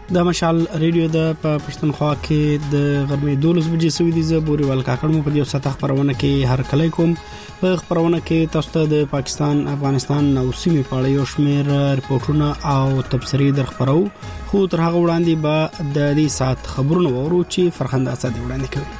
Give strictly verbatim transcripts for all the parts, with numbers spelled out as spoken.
د مشال ریډیو د پښتونخوا کې د غرمې دولس بجې سوي دي. زه بوري ول کاکړ مو په دې ساته خبرونه کې هر کله کوم. په خبرونه کې تاسو ته د پاکستان، افغانستان او سیمې په اړه یو شمېر ریپورتونه او تبصرې در خبرو، خو تر هغه وړاندې به د دې سات خبرونه وورو چې فرخنده اسد وړاندې کوي.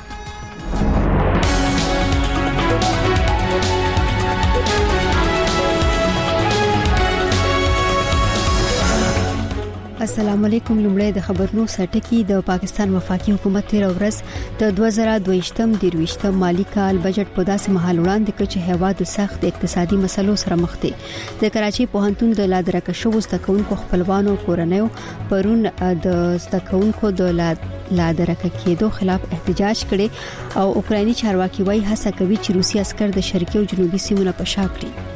السلام علیکم. لومړی د خبرونو سرټکی. د پاکستان وفاقي حکومت تیر ورځ د دوه زره دوه دیرشم مالی کال بجټ په داسې مهال وړاندې کړ چې هیواد د سخت اقتصادي مسلو سره مخ دی. د کراچي پوهنتون د لادرکه شو زدکونکو خپلوانو کورنیو پرون د زدکونکو د لادرکه کېدو خلاف احتجاج کړي او اوکراني چارواکي وايي هڅه کوي چې روسي عسكر د شرقي او جنوبي سیمو په شا کړي.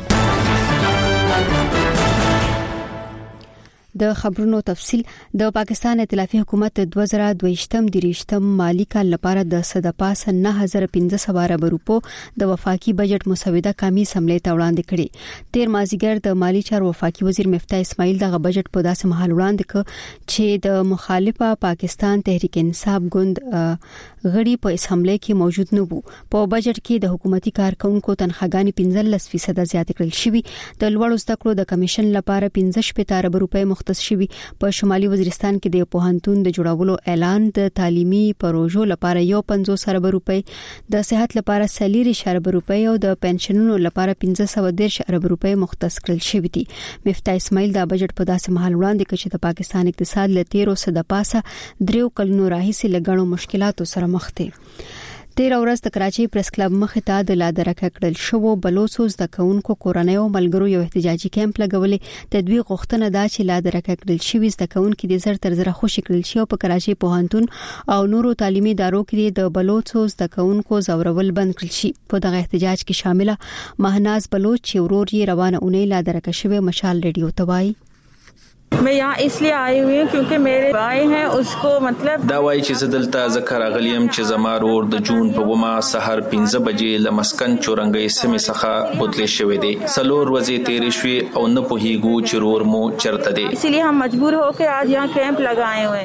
د خبرونو تفصیل. د پاکستان ائتلافي حکومت د دوه زره دوه دیرشم مالی کال لپاره د صدپاس نه هزار پنځه سوه ارب روپو د وفاقي بجټ مسوده کمی سملې ته وړاندې کړي. تیر مازیګر د مالی چارو وفاقي وزیر مفتاح اسماعیل دغه بجټ په داسې مهال وړاندې کړ چې د مخالفه پاکستان تحریک انصاف ګوند غړي په اسمبلی کې موجود نه وو. په بجټ کې د حکومتي کارکونکو تنخواګانې پنځلس فیصد زیات کړل شوې. د لوړو زده کړو د کمیشن لپاره پنځه شپږ ارب روپۍ مختص شوی. په شمالي وزیرستان کې د پوهنتون د جوړولو اعلان، د تعلیمي پروژو لپاره یو پنځوس ارب روپۍ، د صحت لپاره سلیری ارب روپۍ او د پنشنونو لپاره پنځه سوه دېرش ارب روپۍ مختص کړل شوی دي. مفتاح اسماعیل دا بجټ په داسې مهال وړاندې کړ چې د پاکستان اقتصاد له تیرو صد پاسه دریو کلونو راهیسې لګړو مشکلاتو سره مخ دی. تیر ورځ د کراچي پریس کلب مخې ته د لادرکه کړل شو بلوڅو زدکونکو کورنیو ملګرو یو احتجاجي کیمپ لګولې. د دوی غوښتنه دا چې لادرکه کړل شوی زدکونکو د زر تر زر خوشی کړل شي او په کراچي پوهنتون او نورو تعلیمي ادارو کې د بلوڅو زدکونکو زورول بند کړل شي. په دغه احتجاج کې شامله مهناز بلوچ چې ورور یې روانه اونۍ لادرکه شوی مشال ریډیو ته وایي. मैं यहाँ इसलिए आई हुई हूँ क्योंकि मेरे भाई हैं उसको मतलब دا وایي چې زدلته ذکر غلیم چې زما ورور د جون په ومه سحر پنځه بجې لمسکن چورنګي سمې څخه بوتلې شوې دي. څلور ورځې تیرې شوې او نه پوهیږو چې ورور مو چرته دی. इसलिए हम मजबूर होकर आज यहाँ कैंप लगाए हुए हैं.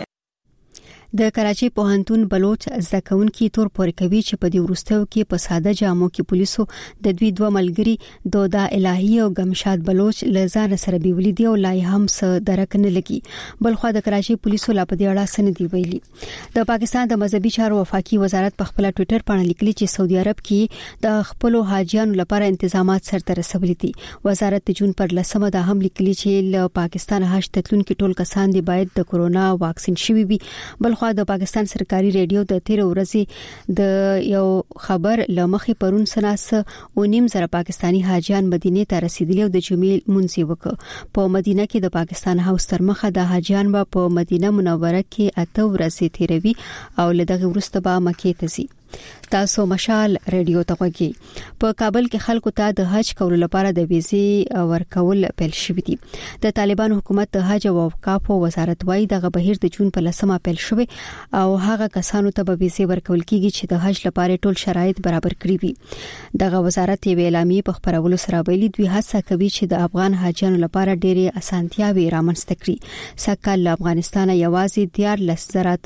د کراچي پوهنتون بلوچ زدکونکي تور پورې کوي چې په دې ورستیو کې په ساده جامو کې پولیسو د دوی دوه ملګری دودا الهي او گمشاد بلوچ لزان سره بیولې دی او لای هم س درک نه لګي. بلخو د کراچي پولیسو لا په دې اړه سن دی ویلي. د پاکستان د مذهبي چارو وفاقي وزارت په خپل ټوئیټر باندې لیکلي چې سعودي عرب کې د خپل حاجیانو لپاره تنظیمات سره رسولي دي. وزارت د جون پر لسمه د هم لیکلي چې له پاکستان حج تتلونکو ټول کسان دی باید د کورونا واکسین شوي وي. بلخو د پاکستان سرکاري ریډیو د تیر ورځې د یو خبر لمخې پرون سناس او نیم زره پاکستانی حاجیان مدینه ته رسیدلی او د جمعې منځي وکړ. په مدینه کې د پاکستان هاوس تر مخه د حاجیان به په مدینه منوره کې اته ورځې تیروي او لدغه ورسته به مکې ته ځي. تاسو مشال ریډیو ته وګورئ. په کابل کې خلکو ته د حج کولو لپاره د ویزې ورکول پیل شوی دي. د طالبان حکومت د حج او اوقاف وزارت وايي دغه بهیر د جون په لسمه پیل شوی او هغه کسانو ته به ویزې ورکول کیږي چې د حج لپاره ټول شرایط برابر کړی وي. دغه وزارت یې اعلامیه په خبرولو سره ویلي دوی هڅه کوي چې د افغان حاجانو لپاره ډېرې اسانتیاوي رامنځته کړي. سکهال افغانستان یوازې دیارلس زره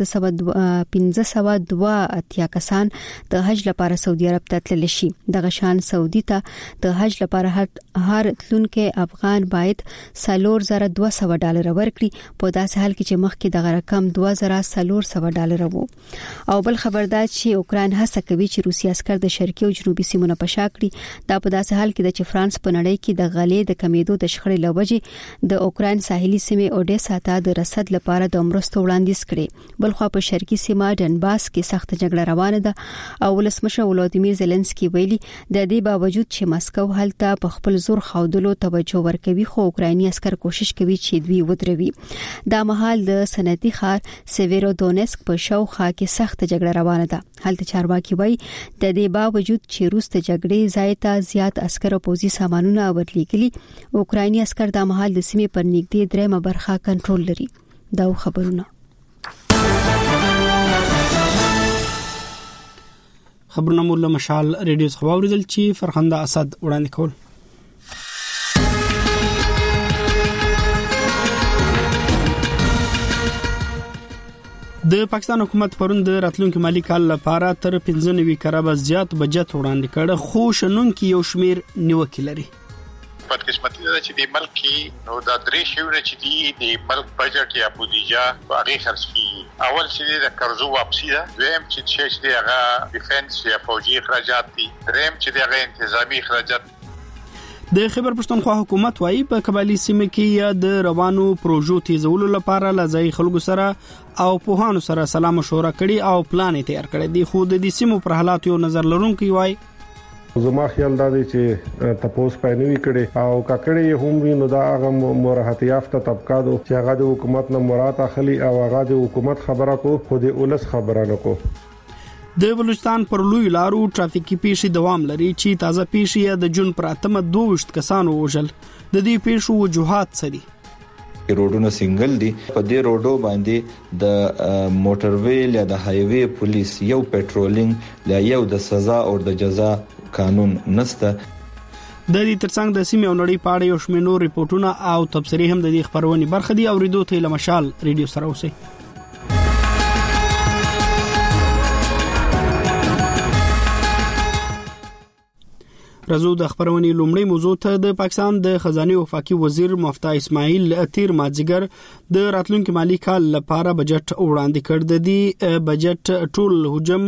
پنځه سوه دوه اتیا کسان د حج لپاره سعودي عرب ته تللی شي. دغه شان سعودي ته د حج لپاره هر تلونکو افغان باید سلور زره دوه سوه ډالر ورکړي. په داسې حال کې چې مخکې دغه رقم دوه زره سلور سوه ډالر وو. او بل خبردار چې اوکران هڅه کوي چې روسي عسكر د شرقي او جنوبي سیمو په شا کړي. دا په داسې حال کې چې فرانس په نړۍ کې د غلې د کمیدو د شخړې لوجې د اوکران ساحلي سیمې اودیسا ته د رسد لپاره د مرستو وړاندیز کړي. بلخو په شرقي سیمه ډنباس کې سخت جګړه روانه ده او ولسمشر ولادیمیر زيلنسکي ویلي د دې باوجود چې مسکو هلته په خپل زور خاودلو توجه ورکوي خو اوکرایني عسكر کوشش کوي چې دوی ودروي. دا مهال د صنعتي ښار سیویرودونسک په شاوخوا کې سخت جګړه روانه ده. هلته چارواکي وایي د دې باوجود چې روس د جګړې ځای ته زیات عسكر او پوځي سامانونه ورلیکلي اوکرایني عسكر د مهال د سیمې پر نږدې درېمه برخه کنټرول لري. دا خبرونه خبرونه مول مشال ریډیو څخه اوریدل چې فرخنده اسد وړاندې کول. د پاکستان حکومت پرون د راتلونکي مالی کال لپاره تر پنځه نوي کروڑه زیات بجټ وړاندې کړ، خو شنونکي یو شمیر نیوکې لري. بدقسمتي ده چې د ملک کې نو د درې شیونه چې دي د ملک بجټ یا بودیجه هغه خرج کیږي. اول چې د قرضو واپسی ده، دویم چې چې هغه ډیفنس یا فوجي اخراجات دي، دریم چې هغه انتظامی اخراجات. د خیبر پښتونخوا حکومت وايي په قبایلی سیمه کې یا د روانو پروژو تیزولو لپاره لځای خلکو سره او پوهانو سره سلام مشوره کړي او پلان تیار کړي دي، خو د دې سیمو پر حالات یو نظر لرونکي وايي زما خیال دا دی چې تاسو په نوې کړي او کاکړې هم وینو دا هغه مرحت یافته طبقاتو چې هغه د حکومت نه مراد اخلي او هغه د حکومت خبره کو خو د اولس خبره نه کو. د بلوچستان پر لوی لارو ټرافیکي پیښې دوام لري چې تازه پیښې د جون پر اتمه دوه کسانو وژل. د دې پیښو وجوهات څه دي؟ روډونه سنگل دي، په دې روډو باندې د موټر ویل یا د های وی پولیس یو پټرولینګ یا یو د سزا او د جزا قانون نسته. د دې ترڅنګ د سیمې او نړۍ په اړه یو شمېر نور ریپورتونه او تبصرې هم د دې خبرونې برخه دي. اوریدو ته له مشال ریډیو سره اوسئ. رازو د خبرونې لومړی موضوع ته د پاکستان د خزانه وفاقي وزیر مفتاح اسماعیل تیر مازیګر د راتلونکي مالی کال لپاره بجټ وړاندې کړ. د دې بجټ ټول حجم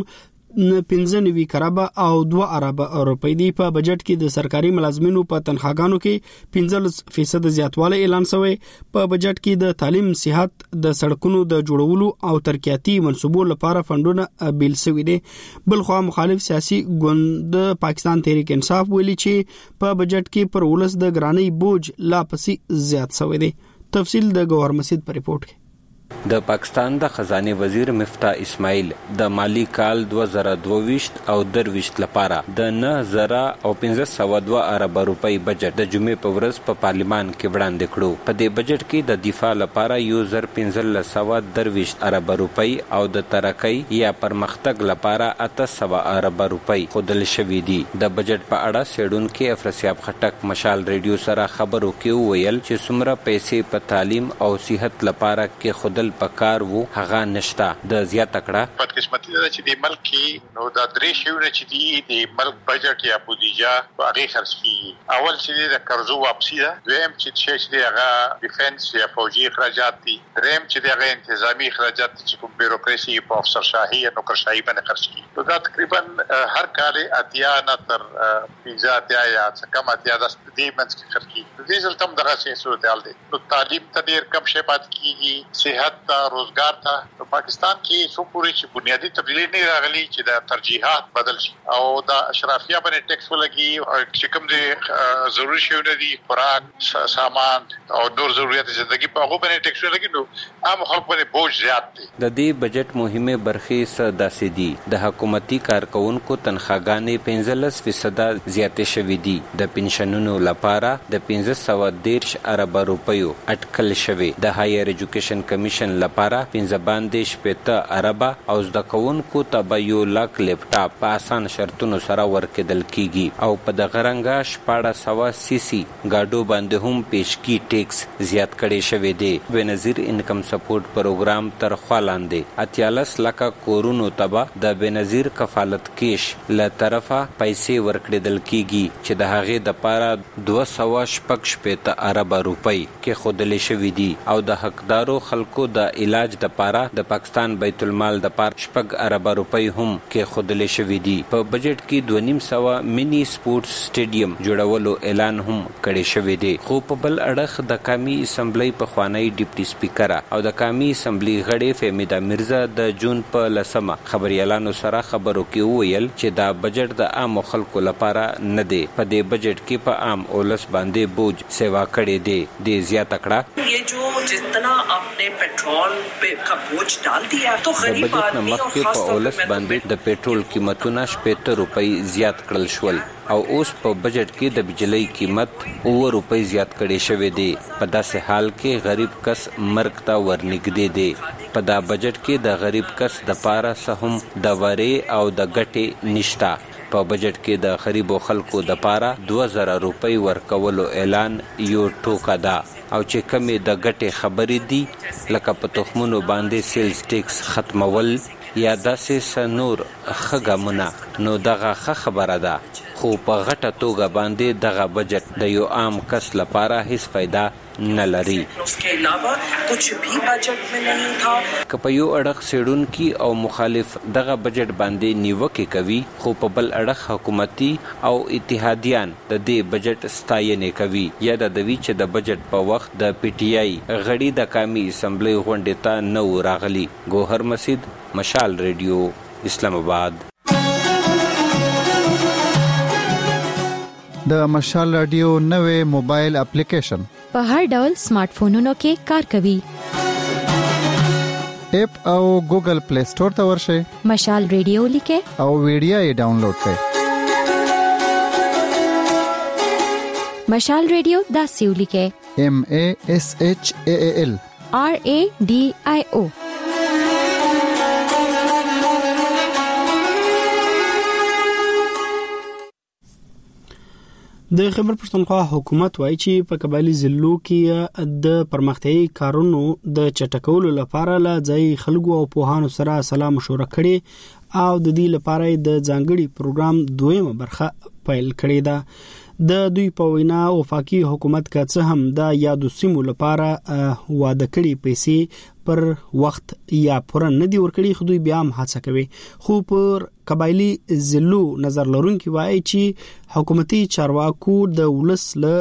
پنځه نوي کروڑه او دوه اربه روپۍ دی. په بجټ کې د سرکاري ملازمینو په تنخواګانو کې پنځه فیصد زیاتوالی اعلان شوی. په بجټ کې د تعلیم، صحت، د سړکونو د جوړولو او ترقیاتي منصوبو لپاره فندونه بیل شوی دي. بلخو مخالف سیاسي ګوند پاکستان تحریک انصاف ویلي چې په بجټ کې پر ولس د ګرانی بوج لا پسې زیات شوی دی. تفصیل د گوهر مسجد پر رپورت کې. د پاکستان د خزانه وزیر مفتاح اسماعیل د مالی کال دوه زره دوه او درویشت لپاره د نه زره او پنځه سوه دوه ارب روپۍ بجټ د جمعې په ورځ په پارلیمان کې وړاندې کړو. په دې بجټ کې د دفاع لپاره یو زر پنځه سوه درویشت ارب روپۍ او د ترقۍ یا پرمختګ لپاره اته سوه ارب روپۍ خودل شوې دي. د بجټ په اړه سیډونکو افرسیاب خټک مشال ریډیو سره خبرو کې ویل چې څومره پیسې په تعلیم او صحت لپاره کې خودل پکار وو هغه نشتا. د زیات تکړه بدقسمتي ده چې د ملک کې نو د درې شیونه چې دي د ملک بجټ یا بودیجه هغه خرج کیږي. اول چې د قرضو واپسی ده، دویم چې چې هغه ډیفنس یا فوجي اخراجات دي، دریم چې هغه انتظامی اخراجات چې کوم بیروکراسي په افسرشاهي او نوکرشاهي باندې خرج کیږي. نو دا تقریبا هر کال اتیا نه تر پنځه اتیا یا څه کم اتیا د دې منځ کې خرج کیږي. د دې ځل تم دغه څه صورتحال دی. نو تعلیم ته ډیر کم شی پات کیږي، صحت ته، روزګار ته. په پاکستان کې څو پورې چې بنیادی تبدیلی نه راغلي چې د ترجیحات بدل شي او د اشرافیه باندې ټیکس ولګي چې کوم دي ضروري شیونه دي، خوراک، سامان او نور ضرورت ژوندۍ په هغه باندې ټیکس ولګي، نو عام خلکو باندې بوج زیات دی. د دې بجټ مهمه برخې څه داسې دي. د حکومتي کارکونکو تنخواګانې پنځلس فیصد زیاتې شوې دي. د پنشنونو لپاره د پنځه سوه دېرش ارب روپیو اټکل شوی. د هایر ایجوکیشن کمیشن لپاره پنځه باندې شپږ اربه او زده کوونکو ته به یو لاک لیپټاپ په اسان شرطونو سره ورکړل کیږي او په دغه رنګه شپږ سوه سی سی گاډو باندې هم پیشکی ټیکس زیات کړي شوی دی. بنظیر انکم سپورټ پروګرام تر خوا لاندې اتیالس لکه کورونو ته د بنظیر کفالت کیش له طرفه پیسې ورکړل کیږي چې د هغې د پاره دوه سوه شپږ شپږ ارب روپۍ کې خودلې شوې دي او د حقدارو خلکو د علاج د پاره د پاکستان بیت المال د پاره شپږ ارب روپۍ هم کې خودلې شوې دي. په بجټ کې دوه نیم سوه مینی سپورټس سټیډیم جوړولو اعلان هم کړی شوی دی. خو په بل اړخ د قومي اسمبلی په خوانی ډیپټي سپیکر او د قومي اسمبلی غړي فهمیده مرزا د جون په لسمه خبريالانو سره خبرو کې ویل چې دا بجټ د عام خلکو لپاره نه دی. په دې بجټ کې په عام اولس باندې بوج سیوا کړی دی. د زیات تکړه یہ جو جتنا आपने पेट्रोल पे का बोझ डाल दिया तो गरीब आदमी और खास तौर पे باندې د पेट्रोल قیمتونه شپږ روپۍ زیات کړل شول او اوس په بجټ کې د بجلی قیمت اوه روپۍ زیات کړي شوی دی. په داسې حال کې غریب کس مرګ ته ورنږدې دی. په دا بجټ کې د غریب کس د پاره سهم د وری او د ګټې نشتا. په بجټ کې د غریبو خلکو د پاره دوه زره روپۍ ورکولو اعلان یو ټوکا ده او چې کمی د ګټې خبرې دي لکه په تخمونو باندې سیلز ټیکس ختمول یا داسې سنور خګمونه نو دغه خبره ده خو په غټه توګه باندې دغه بجټ د یو عام کس لپاره هیڅ فائدہ نه لري. उसके अलावा कुछ भी बजट में नहीं था. که یو اړخ سیډونکي او مخالف دغه بجټ باندې نیوکه کوي خو په بل اړخ حکومتي او اتحادیان د دې بجټ ستاینه کوي یا د دوی چې د بجټ په وخت د پی ټی آی غړي د قومي اسمبلی غونډې ته نو راغلي. ګوهر مسجد، مشال ریډیو، اسلام آباد. د مشال رادیو نوې موبایل اپلیکیشن په هر ډول سمارټ فونونو کې کار کوي. اپ او ګوګل پلی سٹور ته ورشئ، مشال ریډیو لیکه او ویډیو یې ډاونلوډ کړئ. مشال ریډیو دا سیو لیکه M A S H A A L R A D I O. د خیبر پښتونخوا حکومت وایي چې په قبایلی ضلعو کې د پرمختیايي کارونو د چټکولو لپاره لا ځای خلکو او پوهانو سره سلا مشوره کړي او د دې لپاره د ځانګړي پروګرام دویمه برخه پیل کړې ده. د دوی په وینا وفاقي حکومت کا څه هم د یادو سیمو لپاره واده کړي پیسې پر وخت یا پوره نه دی ورکړي، خو دوی بیا هم هڅه کوي. خو پر قبایلی ضلعو نظر لرونکي وایي چې حکومتي چارواکو د ولس له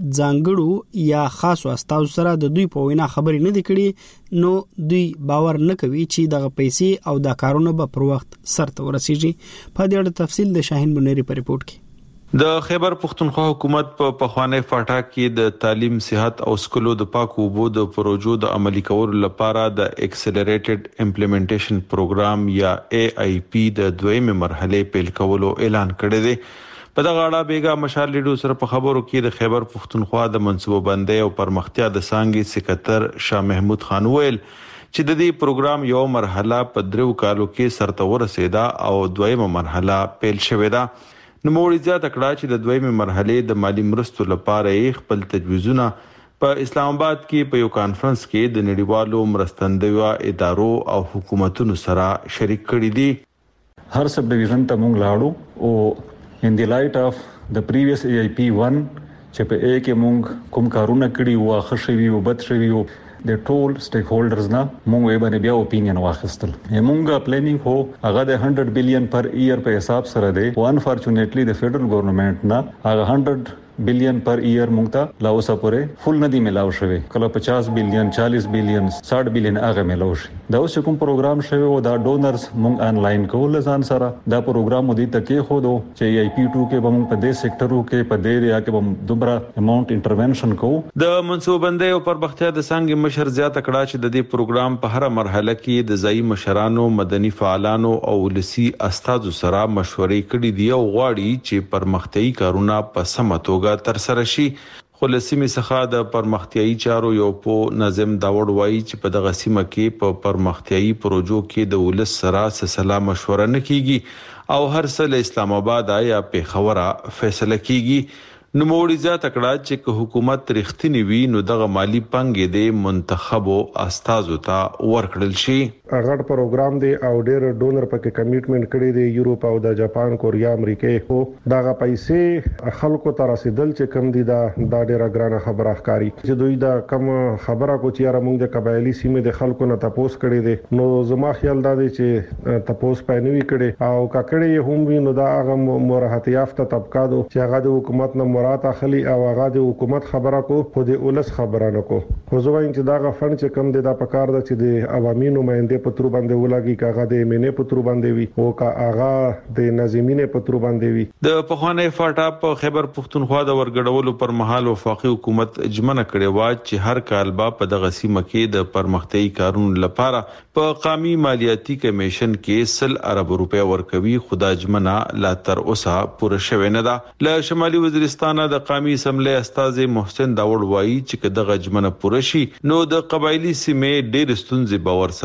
ځانګړو یا خاصو استازو سره د دوی په وینا خبرې نه دي کړي، نو دوی باور نه کوي چې دغه پیسې او د کارونه به پر وخت سرته ورسیږي. په دې اړه تفصیل د شاهین بنيري په ریپورت کې. د خیبر پښتونخوا حکومت په پخوانی فاټا کې د تعلیم، صحت او سکولو د پاکو اوبو د پروژو د عملي کولو لپاره د اکسلریټډ امپلیمنټیشن پروګرام یا ای آی پی د دویمه مرحله پیل کولو اعلان کړی دی. په دغه اړه بیګا مشال لیډو سره په خبرو کې د خیبر پښتونخوا د منصوبه بندۍ او پرمختیا د څانګې سکرټر شاه محمود خان ویل چې د دې پروګرام یو مرحله په درو کالو کې سرته ورسېده او دویمه مرحله پیل شوې ده. نو موږ زیات کړه چې د دویمه مرحله د مالی مرستو لپاره خپل تجویزونه په اسلام آباد کې په یو کانفرنس کې د نړیوالو مرستندویو ادارو او حکومتونو سره شریک کړي دي. هر سب ډیویژن ته موږ لاړو او ان دی لایټ اف د پریویس ای آی پی ون چې په ای کې موږ کوم کارونه کړي او خښوي او بد شوي او د ټول سټیک هولډرز نه موږ یې باندې بیا اوپینین واخیستل. موږ پلانینګ هو هغه د هنډرډ بلین پر ایئر په حساب سره دی. انفارچونټلی د فدرل ګورنمنت نه هغه هنډرډ بلین پر ایئر موږ ته لا اوسه پورې فول نه دی ملاو شوی. کله پچاس بلین، چالیس بلین، ساठ بلین هغه ملاو شي. دا اوس کوم پروګرام شوی او دا ډونرز موږ انلاین کول ځان سره دا پروګرام مو دي تکي خو دو چې ای پی ټو کې به موږ په دې سېکټرو کې په دې ریا کې به دومره اماونټ انټرونشن کوو. د منصوبه بندۍ او پرمختیا د څنګه مشر زیاته کړه چې د دې پروګرام په هر مرحله کې د ځای مشرانو، مدني فعالانو او ولسی استادو سره مشورې کړې دي او غواړي چې پرمختیايي کارونه په سمه توګه تر سره شي. خو لسیمه څخه د پرمختیايي چارو یو په نظم داوړ وایي چې په دغه سیمه کې په پرمختیايي پروژو کې د ولس سره سلا مشوره نه کیږي او هر څه اسلام آباد یا پیښور فیصله کیږي. نو موړي ځات کړه چې حکومت رښتینی وي نو دغه مالی پنګې د منتخبو استازو ته ورکړل شي. هغه پروګرام دی او ډېر ډونر پکې کمیټمنټ کړی دی، یورپ او د جاپان، کوریا، امریکا. خو دغه پیسې خلکو ته رسیدل چې کم دي دا د ډېر غرانه خبره ښکاری چې دوی دا کم خبره کو چې را موږ د قبایلی سیمې د خلکو نه تاسو کړی دی. نو زما خیال دا دی چې تاسو پېنوي کړي او کاکړې هم وي نو دا هغه مرحت یافته طبقه دو چې هغه د حکومت نه مراد اخلي او هغه د حکومت خبره کو خو د ولس خبره نه کو. خو زه وایم چې دا غفن چې کم دی دا پکار ده چې د عوامي نمائنده پترو باندې ولګي کاغه د امینه پترو باندې وي او کا هغه د نظمینه پترو باندې وي. د پخوانی فاټا په خیبر پښتونخوا د ورګډولو پر مهال وفاقي حکومت اجمنه کړې و چې هر کال با په دغه سیمه کې د پرمختیايي کارونو لپاره په قومي مالیاتي کمیشن کې سل ارب روپیا ورکوي. خدا اجمنه لا تر اوسه پوره شوه نه ده. له شمالي وزیرستان د قومي اسمبلی استاد محسن داوړ وایي چې دغه اجمنه پوره شي نو د قبایلی سیمې ډېر ستونزې باور سره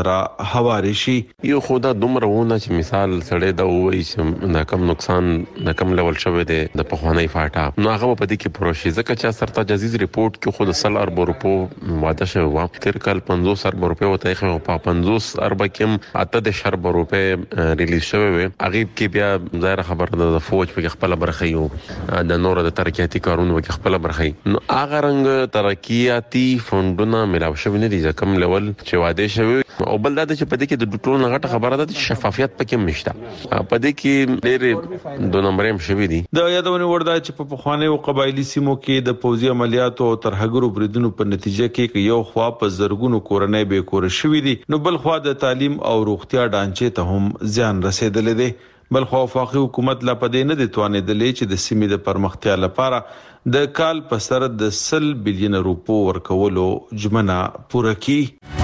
هواري شي. یو خدا دومره ونه چې مثال سړی دا وایي چې دا کم نقصان د کم لیول شوی دی د پخوانی فاټا نو هغه په دې کې پروشي ځکه چې سرتا جزیز ریپورت کې خود سل ارب روپو واده شوی و تر کال پنځوس ارب روپو وته خو په پنځوس ارب کې اته د شرب روپو ریلیز شوی و هغه کې بیا ظاهر خبره د فوج په خپل برخه یو د نور د ترقیاتي کارونو په خپل برخه نو هغه رنګ ترقیاتي فندونه ملاو شوی نه دي ځکه لیول چې واده شوی او بل دا چې په دې کې د ډټول غټه خبره ده چې شفافیت پکې مشته په دې کې ډېر دوه نمبرې مشوي دي. د یادونه وردا چې په پخوانی او قبایلی سیمو کې د پوځي عملیاتو او ترهګرو بریدونو په نتیجه کې یو خوا په زرګونو کورنۍ به کور شوې دي نو بل خوا د تعلیم او روغتیا ډانچې ته هم ځان رسیدلې دي. بل خو وفاقي حکومت لا پدې نه دي توانېدلې چې د سیمې د پرمختیا لپاره د کال په سر د سل بلین روپو ورکولو جمنه پوره کړي.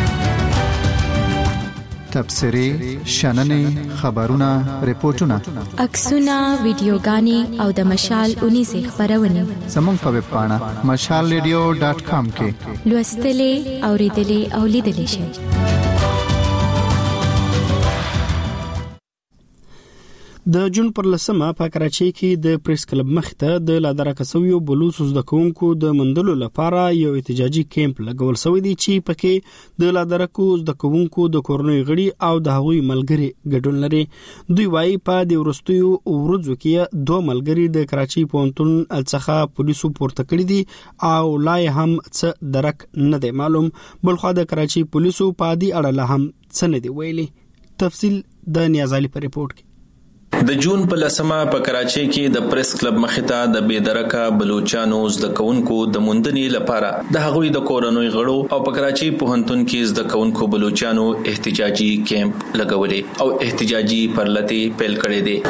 تبصری، شننې، خبرونه، ریپورتونه، عکسونه، ویډیوګانې او د مشال اونې زی خبرونه زموږ په ویب پاڼه مشال ریډیو ډاټ کام کې لوستلې، اوریدلې او لیدلې شئ. د جون پر لسمه په کراچۍ کې د پریس کلب مخته د لادرکه سویو بلوچ زده کوونکو د مندلو لپاره یو احتجاجي کیمپ لګول شوی دی چې پکې د لادرکو زده کوونکو د کورنۍ غړي او د هغوی ملګري ګډون لري. دوی وايي په د ورستیو ورځو کې دوه ملګري د کراچۍ پونتون الڅخه پولیسو پورته کړی دي او لا هم څه درک نه دی معلوم. بلخو د کراچۍ پولیسو په دې اړه هم څه نه دی ویلي. تفصیل د نیازالي په ریپورت کې. د جون په لسمه په کراچۍ کې د پریس کلب مخته د بيدرکه بلوچستانو زده کوونکو د موندنې لپاره د هغوی د کورنۍ غړو او په کراچۍ پوهنتون کې زده کوونکو بلوچستانو احتجاجي کیمپ لګولې او احتجاجي پرلتې پیل کړې دي.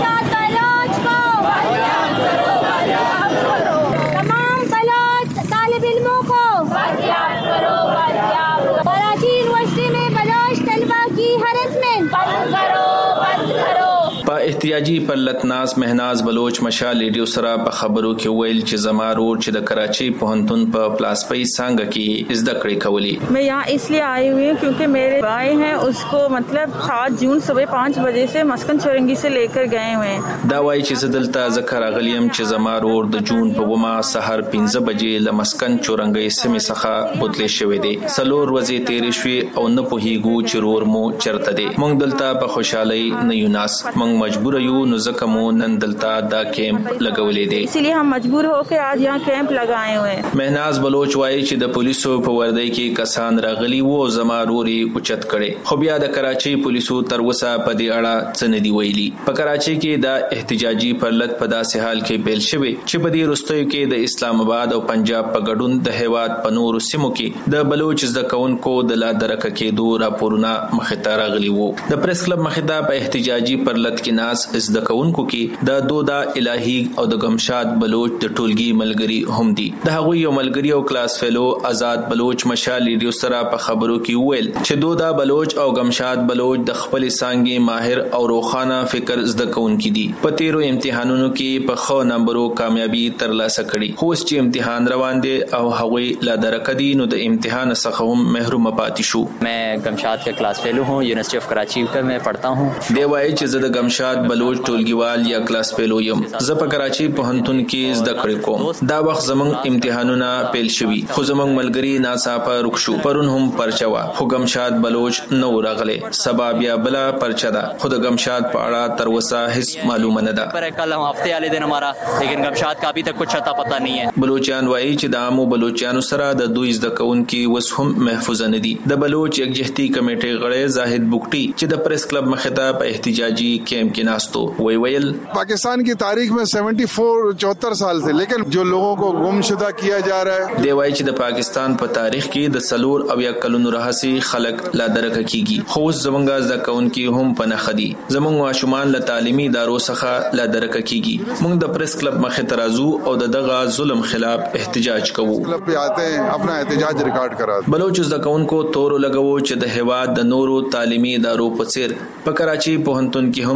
تمام بلوچ طالب علموں کو بازیاب کرو بازیاب کراچی یونیورسٹی میں بلوچ طلبہ کی ہراسمنٹ بند کرو بند کرو. په احتجاجي پرلتناس مهناز بلوچ مشال ریډیو سره په خبرو کې ویل چې زمارور چې د کراچۍ پوهنتون په پلاسپی څنګه کې زده کړې کولې. मैं यहाँ इसलिए आई हुई हूँ क्योंकि मेरे भाई हैं उसको मतलब सात जून सुबह पाँच बजे से मस्कन चौरंगी से लेकर गए हुए हैं. دا وایي چې زدلته ذکر غلیم چې زمارور د جون په ومه سحر پنځه بجې ل مسکن چورنګي سیمې څخه بوتلې شوې دي. سلور ورځې تیرې شوې او نه پوهیږو چې رور مو چرته دي. مونږ دلته په خوشحالي نه یو ناس مونږ مجبور یو نو ځکه مو نن دلته دا کیمپ لګولې دي. इसलिए हम मजबूर होकर आज यहाँ कैंप लगाए हुए हैं. مهناز بلوچ وایي چې د پولیسو په وردی کې کسان راغلي وو زماروري اوچت کړي خو بیا د کراچۍ پولیسو تر اوسه په دې اړه څه نه دی ویلي. په کراچۍ کې د احتجاجي پرلت په داسې حال کې پیل شوی چې په دې وروستیو کې د اسلام آباد او پنجاب په ګډون د هیواد په نورو سیمو کې د بلوچ زده کوونکو د لادرکه کېدو راپورونه مخته راغلي وو. د پریس کلب مخته په احتجاجي پرلت کې ناس زده کوونکو کې د دودا الهی او د گمشاد بلوچ د ټولګي ملګری هم دي. د هغوی یو ملګری او کلاس فیلو آزاد بلوچ مشال ریډیو سره په خبرو کې ویل چې دودا بلوچ او گمشاد بلوچ د خپل څنګه ماهر او روخانه فکر زده کوونکي دي. په تیرو امتحانونو کې په خو نمبرو کامیابی ترلاسه کړي خو چې امتحان روان دي او هغوی لا درکه دي نو د امتحان څخه هم محروم پاتې شو. मैं गमशाद का क्लास फेलो हूँ यूनिवर्सिटी ऑफ कराची का मैं पढ़ता हूँ. دی وایي چې زه د گمشاد بلوچ ټولګیوال یا کلاس فیلو یم. زه په کراچۍ پوهنتون کې زده کړې کوم. دا وخت زمونږ امتحانونه پیل شوي خو زمونږ ملګری ناڅاپه رک شو. پرون هم پرچه وه خو گمشاد بلوچ نه راغلی. سبا بیا بله پرچه ده خو د گمشاد په اړه تر اوسه هیڅ معلومه نه ده. کل هفته والے دن ہمارا لیکن گمشاد کا ابھی تک کچھ اتا پتا نہیں ہے. بلوچیان وایي چې د عامو بلوچیانو سره د دوی زده کوونکي وس هم محفوظ نه دي. د بلوچ یکجهتي کمیټې غړی زاهد بوکټي چې د پریس کلب مخته په احتجاجي کیمپ کې ناستو وی ویل पाकिस्तान की तारीख में चौहत्तर चौहत्तर साल से लेकिन जो लोगों को गुमशुदा किया जा रहा है. دی وایي چې د پاکستان په تاریخ کې د سلور او یا کلونو راهسي خلک لا درکه کیږي خو زمونږ ځکه کوونکي هم په نخدي. زمونږ ماشومان له تعلیمي ادارو څخه لا درکه کیږي. موږ د پریس کلب مخې ته راځو او د دغه ظلم خلاف احتجاج کوو. کلب په آتے ہیں اپنا احتجاج ریکارډ کرا. بلوچ زده کوونکو تور لګوو چې د هیواد د نورو تعلیمي ادارو په څیر په کراچۍ پوهنتون کې هم له دوی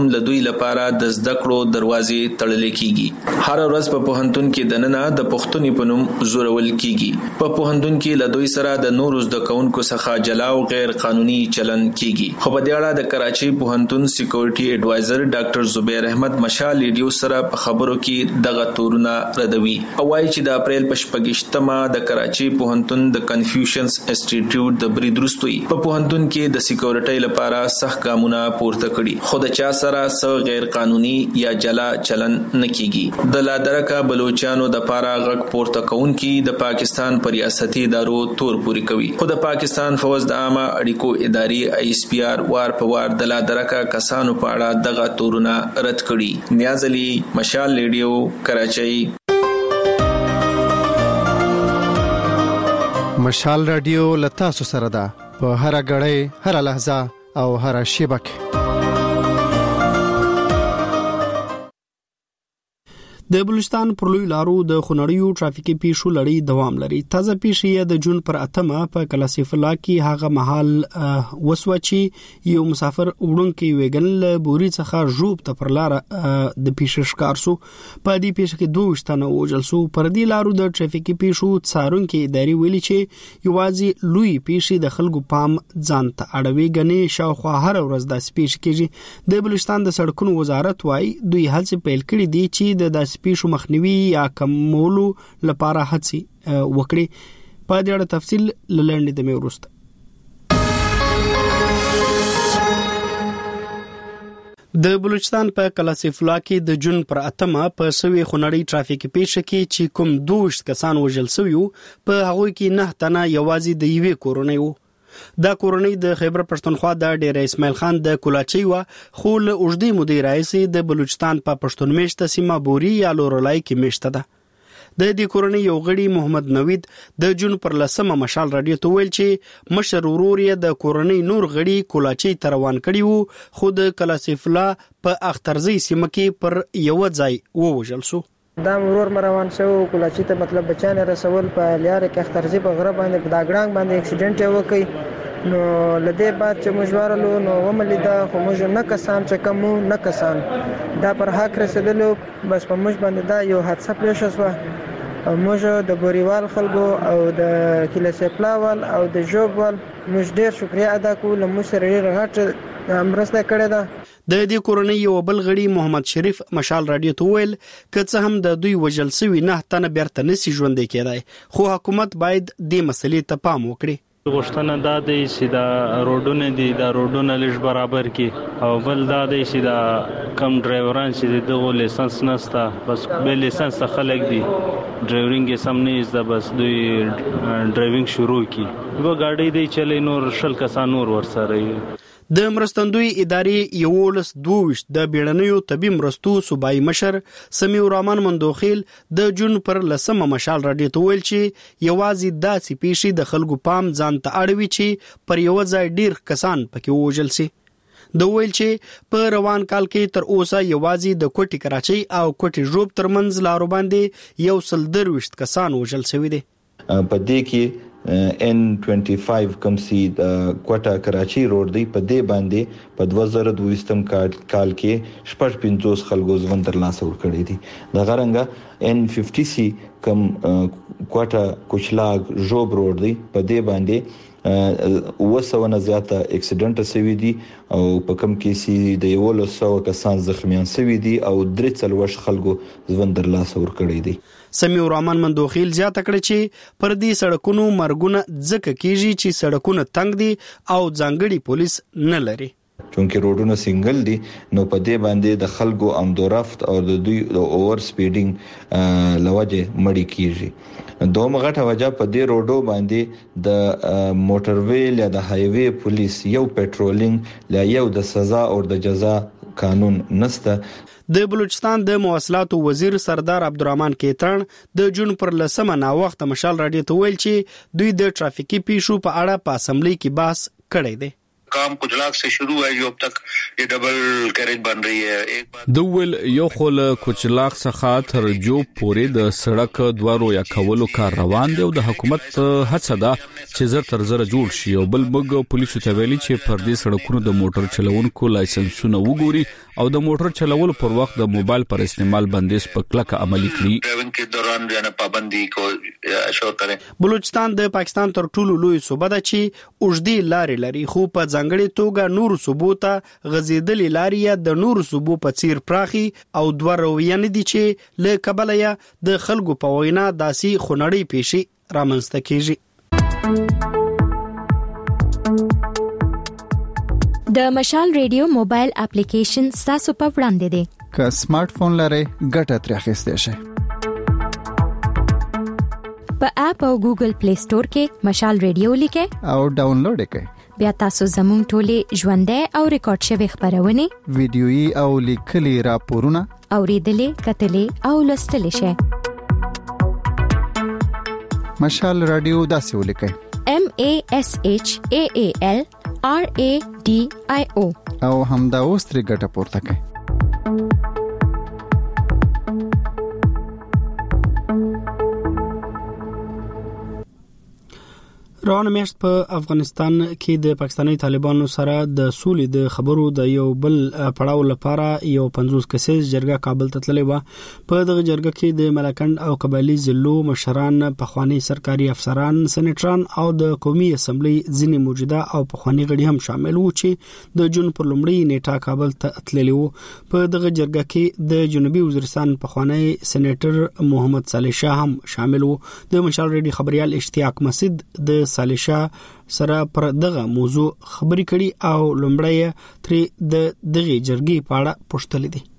لپاره د زده کړو دروازې تړل کیږي. هر ورځ په پوهنتون کې دننه د پښتوني په نوم زورول کیږي. په پوهنتون کې له دوی سره د نورو زده کوونکو څخه جلا او غیر قانوني چلن کیږي. خو په دې اړه د کراچي پوهنتون سکیورټي ایډوایزر ډاکټر زبیر احمد مشال ریډیو سره په خبرو کې دغه تورونه ردوي او وايي چې د اپریل په شپږشتمه د کراچي پوهنتون د کنفیوشنز انسټیټیوټ د بریدرستوي په پوهنتون کې د سکیورټي لپاره سخت ګامونه پورته کړي خو د چا سره څه غیر قانوني یا جلا چلن نه کیږي. د لادرکا بلوچستانو د پاره غږ پورته کونکي د پاکستان پر ریاستي ادارو تور پوری کوي خو د پاکستان فوج د عامه اړیکو ادارې ای اس پی آر وار په وار د لادرکا کسانو په اړه دغه تورونه رد کړي. نیاز علي، مشال ریډیو، کراچۍ. مشال رادیو لتا سو سره ده په هر غړې هر لحظه او هر شیبه کې. د بلوچستان پر لوی لارو د خونړیو ټرافیکي پیښو لړۍ دوام لري. تازه پیښه د جون پر اتمه په کلاسیف الله کې هغه محل وسوچی یو مسافر وړونکي ویګن بوري څخه جوب ته پر لار د پیښه ښکار سو. په دې پیښه کې دوه شتنه وژل سو. پر دې لارو د ټرافیکي پیښو څارونکي اداري ویلي چې یوازې لوی پیښې د خلکو پام ځان ته اړوي. غني شاوخوا هر ورځ د پیښه کېږي. د بلوچستان د سړکونو وزارت وايي دوی هڅه پیل کړې دي چې د پیښو مخنیوي یا کمولو لپاره هڅې وکړي. په دې اړه تفصیل لاندې د مې ورسته. د بلوچستان په کلاسیف الله کې د جون پر اتمه په سوي خونړی ټرافیکي پیښه کې چې کوم دوه کسان وژل شوی په هغه کې نه تنه یوازې د یوې کورنۍ وو. دا کورنۍ د خیبر پښتونخوا د ډیر اسماعیل خان د کولاچي و خو له اوږدې مودې راځي د بلوچستان په پښتون میشته سیمه بوري یا لورلای کې میشته ده. د دې کورنۍ یو غړي محمد نوید د جون پر لسمه مشال رادیو ته ویل چې مشر ورور یې د کورنۍ نور غړي کولاچي ته روان کړي وو خو د کلاسیف الله په اخترزي سیمه کې پر یو ځای ووژل شو. دا مرور مروان شو کولاچي ته مطلب بچانه رسول په لیار کې اخترزي په غره باندې په داګړنګ باندې اکسیډنټ وکړي. نو لدې بعد چې مجوارلو نو وملیدا خو موږ نه کسان چې کوم نه کسان دا پر حق رسیدلو بس په موږ باندې دا یو حادثه پیښ شو. موږ د بوريوال خلکو او د کلاسپلاوال او د جوبوال موږ ډیر شکریا ادا کوو. موږ سره ډیر غټ مرسته کړې ده. د دې کورنۍ یو بل غړي محمد شریف مشال رادیو ته ویل کڅ هم د دوی وجل سوي نه تنه بیرته نسی ژوند کېدای خو حکومت باید دې مسلې ته پام وکړي. غوښتنه دا دی چې دا روډونه دي دا روډونه لږ برابر کړي او بل دا دی چې دا کم ډرایوران چې دغه لیسنس نسته بس به لیسنس خلک دي ډرایورینګ یې سم نه زده بس دوی ډرایوینګ شروع کړي و ګاډي دی چلی نور شل کسان نور ورسره. د مرستندوی ادارې یولس دوش د بیړنیو طبي مرستو صوبایي مشر سمیع الرحمن مندوخیل د جون پر لسمه مشال رادیو ته ویل چې یوازې داسې پیښې د خلکو پام ځان ته اړوي چې پر یو ځای ډیر کسان پکې وژل شي. د ویل چې په روان کال کې تر اوسه یوازې د کوټي کراچۍ او کوټي جوب ترمنځ لارو باندې یو سل درويشت کسان وژل شوی دي. په دې کې ان پنځه کم سي د کوټا کراچي روډ دی په دې باندې په دوه زره دوه کال کې شپږ پنځوس خلکو ژوند تر لاسه ورکړي دي. د غرنګ ان پنځه سي کم کوټا کوچلاګ جوب روډ دی په دې باندې وسونه زیاته اکسیډنټ شوی دي او په کم کې سي د یو لسو کسان زخمیان شوی دي او درې څلوېښت خلکو ژوند تر لاسه ورکړي دي. سمیع الرحمن مندوخیل زیاته کړی چې پر دې سړکونو مرګونه ځکه کیږي چې سړکونه تنګ دي او ځانګړي پولیس نه لري. چونکه روډونه سنگل دي نو په دې باندې د خلکو آمدورفت او د دوی د اوور سپیډینګ لوجه مړی کیږي. دوم غټه وجہ په دې روډو باندې د موټر ویل یا د های وی پولیس یو پټرولینګ لا یو د سزا او د جزا قانون نسته. د بلوچستان د مواصلاتو وزیر سردار عبدالرحمن کیتان د جون پر لسمه نا وخت مشال رادیو ته ویل چې دوی د ټرافیکي پیښو په اړه په اسمبلی کې بحث کړی دی. काम कुचलाक से शुरू है जो अब तक ये डबल कैरेज बन रही है। एक دول یو خل کوچلاک څخه تر جو پورې د سړک دوارو یا کولو کار روان دی او د حکومت هڅه ده چې زر تر زر جوړ شي او بل بګ پولیسو ته ویلي چې پر دې سړکونو د موټر چلوونکو لایسنسونه وګوري او د موټر چلولو پر وخت د موبایل پر استعمال بندیز په کلکه عملي کړي. ډرایوینګ کې دوران یعنی پابندي کو اشور کړي. بلوچستان د پاکستان تر ټولو لوی صوبه ده چې اوږدې لارې لري خو په ځانګړي توګه نور صوبو ته غځېدلې لارې د نور صوبو په څیر پراخي او دوه رویان دي چې له کبله یا د خلکو په وینا داسي خونړی پیشي رامنځته کیږي. د مشال ریډیو موبایل اپلیکیشن تاسو په وړاندې دی که سمارټ فون لرئ ګټه ترې اخیستی شئ. په اپ او ګوګل پلی سٹور کې مشال ریډیو لیکئ او ډاونلوډ کړئ. بیا تاسو زموږ ټولې ژوندۍ او ریکارډ شوی خبرونه ویډیويي او لیکلي راپورونه اوریدلې کتلې او لوستلې شئ. مشال رادیو داسې ولیکئ M A S H A A L R A D I O او همدا اوس ترې ګټه پورته کړئ. روانه میاشت په افغانستان کې د پاکستاني طالبانو سره د سولې د خبرو د یو بل پړاو لپاره یو پنځوس کسیز جرګه کابل ته تللې و. په دغه جرګه کې د ملکند او قبایلی ضلعو مشران، پخوانی سرکاري افسران، سېنیټران او د قومي اسمبلی ځینې موجوده او پخوانی غړي هم شامل وو چې د جون پر لومړۍ نیټه کابل ته تللې وو. په دغه جرګه کې د جنوبي وزیرستان پخوانی سېنیټر محمد صالح شاه هم شامل وو. د مشال ریډي خبريال اشتیاق مسعود د صالح شاه سره پر دغه موضوع خبري کړي او لومړی ترې د دغه جرګې په اړه پوښتنه دي.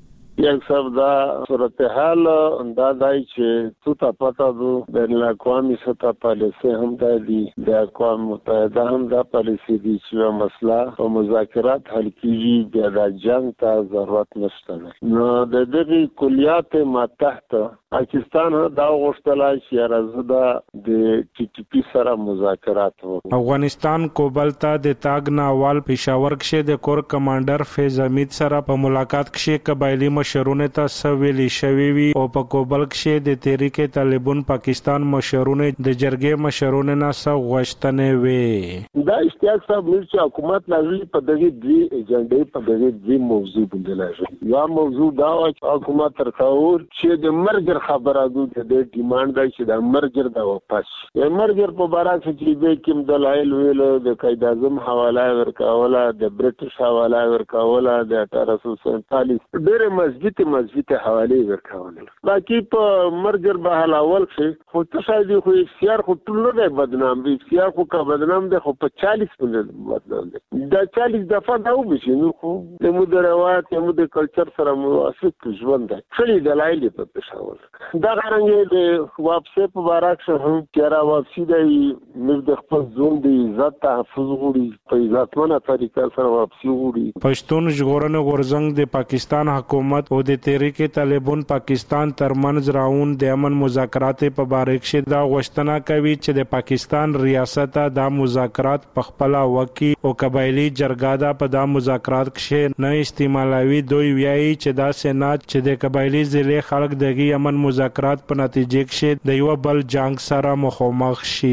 یک صاحب دا صورتحال اندازای چې څه ته پتا دو د اقوامي سطح پالیسي هم دی د اقوام متحده هم دا پالیسي دي چې مسله او مذاکرات حل کیږي بیا د جنگ ته ضرورت نشته. نو د دغه کلیات ما تحت پاکستان دا غوښتلای چې راځي د ټي ټي پی سره مذاکرات وکړي. افغانستان کوبل ته د تاګ ناوال پېښور کې د کور کمانډر فیض حمید سره په ملاقات کې قبایلی مشرونه ته سویلی شوی وی او په کوبل کې د تحریک طالبان پاکستان مشرونه د جرګې مشرونه نه سو غوښتنې وی. دا اشتیاق صاحب چې حکومت لازمي په دغه دی ایجنډې په دغه دی موضوع باندې لازمي یا موضوع دا چې حکومت ترخور چې د مرګ خبره ده د ډیماند دی چې د مرګ د واپس د مرګ په اړه چې د کوم دلایل ویل د قائد اعظم حواله ورکوله د برټش حواله ورکوله د اٹھارہ سو سینتالیس ډېر مسجد مسجد حواله ورکوله. باقي په مرګ به حلول شي خو څه شاید خو اختیار خو ټول نه بدنام دي اختیار خو کا بدنام دي خو په چالیس باندې بدنام دي دا چالیس دفعه دا وبشي نو خو د مدروات یا د کلچر سره موافق ژوند دی څه دلایل په پېښول دا غرانګه د واپسې په بارک شه هم چیرې واپسی دی موږ د خپل ځون د عزت تحفظ غوړي په عزتمنه طریقه سره واپسی غوړي. پښتون ژغورنې غورځنګ د پاکستان حکومت او د تحریک طالبان پاکستان ترمنځ راون د امن مذاکرات په باره کې دا غوښتنه کوي چې د پاکستان ریاست دا مذاکرات په خپل وکي او قبایلی جرګه دا په دا مذاکرات کې نه استعمالوي. دوی وایي چې دا سېنات چې د قبایلی ضلع خلک دغه امن مذاکرات په نتیجه کې د یو بل جنگ سره مخامخ شي.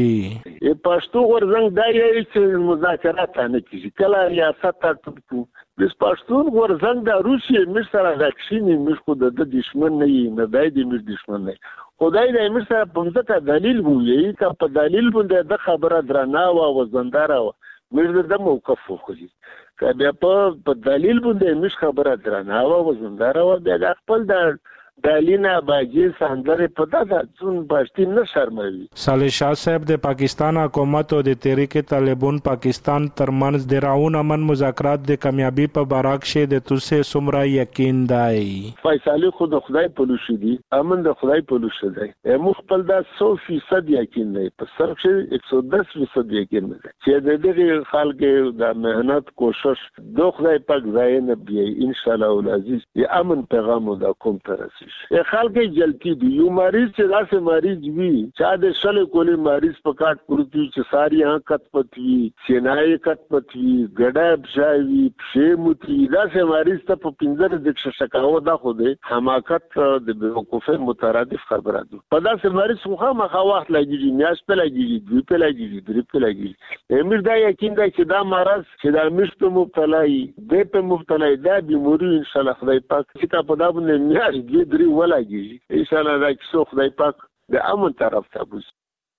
پښتو غورځنګ دا یې چې مذاکرات نه کیږي کله ریاست ته د پښتون غورځنګ د روسیې مر سره راکښینی مر خو د دښمن نه نه دی د مر دښمن نه خدای دې مر سره په ځکه دلیل وایي چې په دلیل باندې د خبره درنه او وزنداره مر د موقف وخوري کله په دلیل باندې مر خبره درنه او وزنداره او د خپل د دالینا باجی سندره پتا ده څون پښتون نه شرموي. صالح شاه صاحب د پاکستان حکومت او د تحریک طالبان پاکستان ترمنځ د راون امن مذاکرات د کامیابی په باره کې د توسه سمرا یقین دی. فیصله خود خدای په لوشي دي امن د خدای په لوشي دی. مخبل دا سو فیصد یقین دی په صرف چې یک سو دس فیصد یقین دی چې د دې خلک د مهنت کوشش د خدای پاک ځای نه بي ان شاء الله العزيز د امن پیغام د کوم ترسي. شي خلک جلتی دی یو مریض چې داسې مریض وي چې د شل کولی مریض په کاټ پروتي چې ساری حرکت پتوي سینای کټ پتوي ګډه بشاوي پښې موتي داسې مریض ته په پنځه د شکاو دا خو د حماقت د بیوقوفه مترادف خبره ده په داسې مریض خو مخه وخت لګیږي میاش په لګیږي دوی په لګیږي درې په لګیږي امیر دا یقین دی چې دا مرض چې دا مشت مبتلا ای د په مبتلا دا بیماری ان شاء الله خدای پاک چې په دا باندې میاش دې درې ولګیږي ان شاء الله دا چې خدای پاک د امن طرف ته بوز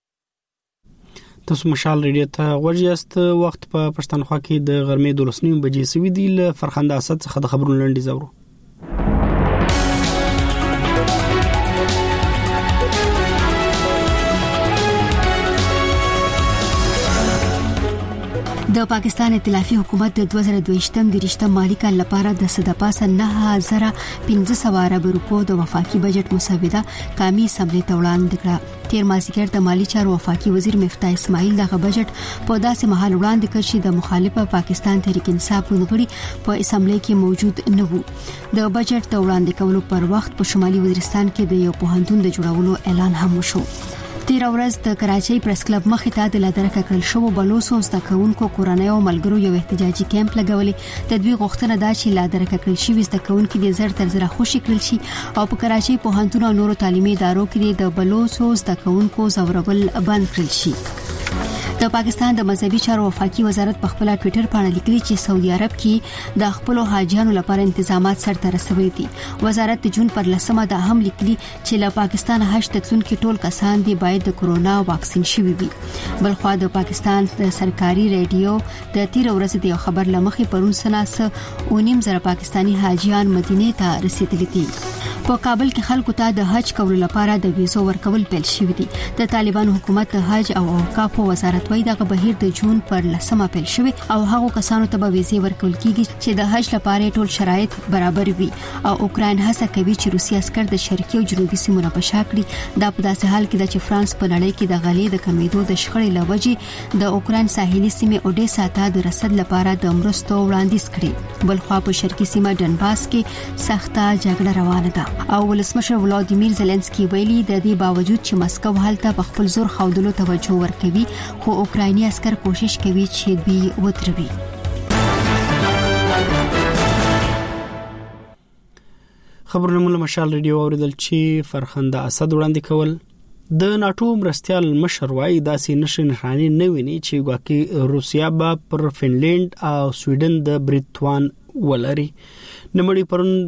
تاسو مشال ریډیو ته ورجست وخت په پښتونخوا کې د غرمې دولس نیم بجې سوي دی ل فرخنده اسد څخه د خبرونو لنډي زورو د پاکستان ائتلافي حکومت د دوه زره دوه د رښتم مالی کال لپاره د صدپاسه نه هزار پنځه سوه ارب روپو د وفاقي بجټ مسوده قومي اسمبلی ته وړاندې کړه تیر مازیګر د مالی چارو وفاقي وزیر مفتاح اسماعیل دغه بجټ په داسې مهال وړاندې کړ چې د مخالفه پاکستان تحریک انصاف غړي په اسمبلی کې موجود نه وو د بجټ ته وړاندې کولو پر وخت په شمالي وزیرستان کې د یو پوهنتون د جوړولو اعلان هم وشو تیر ورځ د کراچۍ پریس کلب مخې ته د لادرکه کړل شو بلوسو زده کوونکو کورنۍ او ملګرو یو احتجاجي کیمپ لګولې د دوی غوښتنه ده چې لادرکه کړل شي زده کوونکو د زر تر زر خوشی کړل شي او په کراچۍ پوهنتون او نورو تعلیمي ادارو کې د بلوسو زده کوونکو زورول بند کړل شي د پاکستان د مذهبي چارو وفاقي وزارت په خپل ټوئیټر باندې لیکلي چې سعودي عرب کې د خپل حاجیانو لپاره تنظیمات سره رسوي دي وزارت د جون پر لسمه د هم لیکلي چې له پاکستان حج تلونکو ټول کسان دي باید د کورونا واکسین شوي وي بلخو د پاکستان د سرکاري ریډیو د تیر ورځ د خبر لمخې پرون سناس او نیم زره پاکستانی حاجیان مدینه ته رسیدلي دي په کابل کې خلکو ته د حج کولو لپاره د ویزو ورکول پیل شوی دي د طالبانو حکومت د حج او اوقاف وزارت وایي دغه بهیر د جون پر لسمه پیل شوی او هغه کسانو ته به ویزې ورکول کیږي چې د حج لپاره ټول شرایط برابر وي او اوکرين هڅه کوي چې روسي عسكر د شرقي او جنوبي سیمو نه بشا کړي دا په داسې حال کې چې فرانس په نړۍ کې د غلې د کمیدو د شخړې لوجې د اوکرين ساحلي سیمې اودیسا ته د رسد لپاره د مرستو وړاندیز کړي بلخو په شرقي سیمه ډنباس کې سخته جګړه روانه ده او ولسمشر ولادیمیر زيلنسکي ویلي د دې باوجود چې مسکو هلته په خپل زور خودلو توجه ورکوي خو اوکرایني عسكر کوشش کوي چې دوی وتروي خبرونه موږ مشال ریډیو اوریدل چې فرخنده اسد وړاندې کول د ناتو مرستيال مشر وايي داسې نشه نښانې نه ویني چې ګواکې روسیا به پر فنلند او سویډن د بریتوان ولري نمړي پرون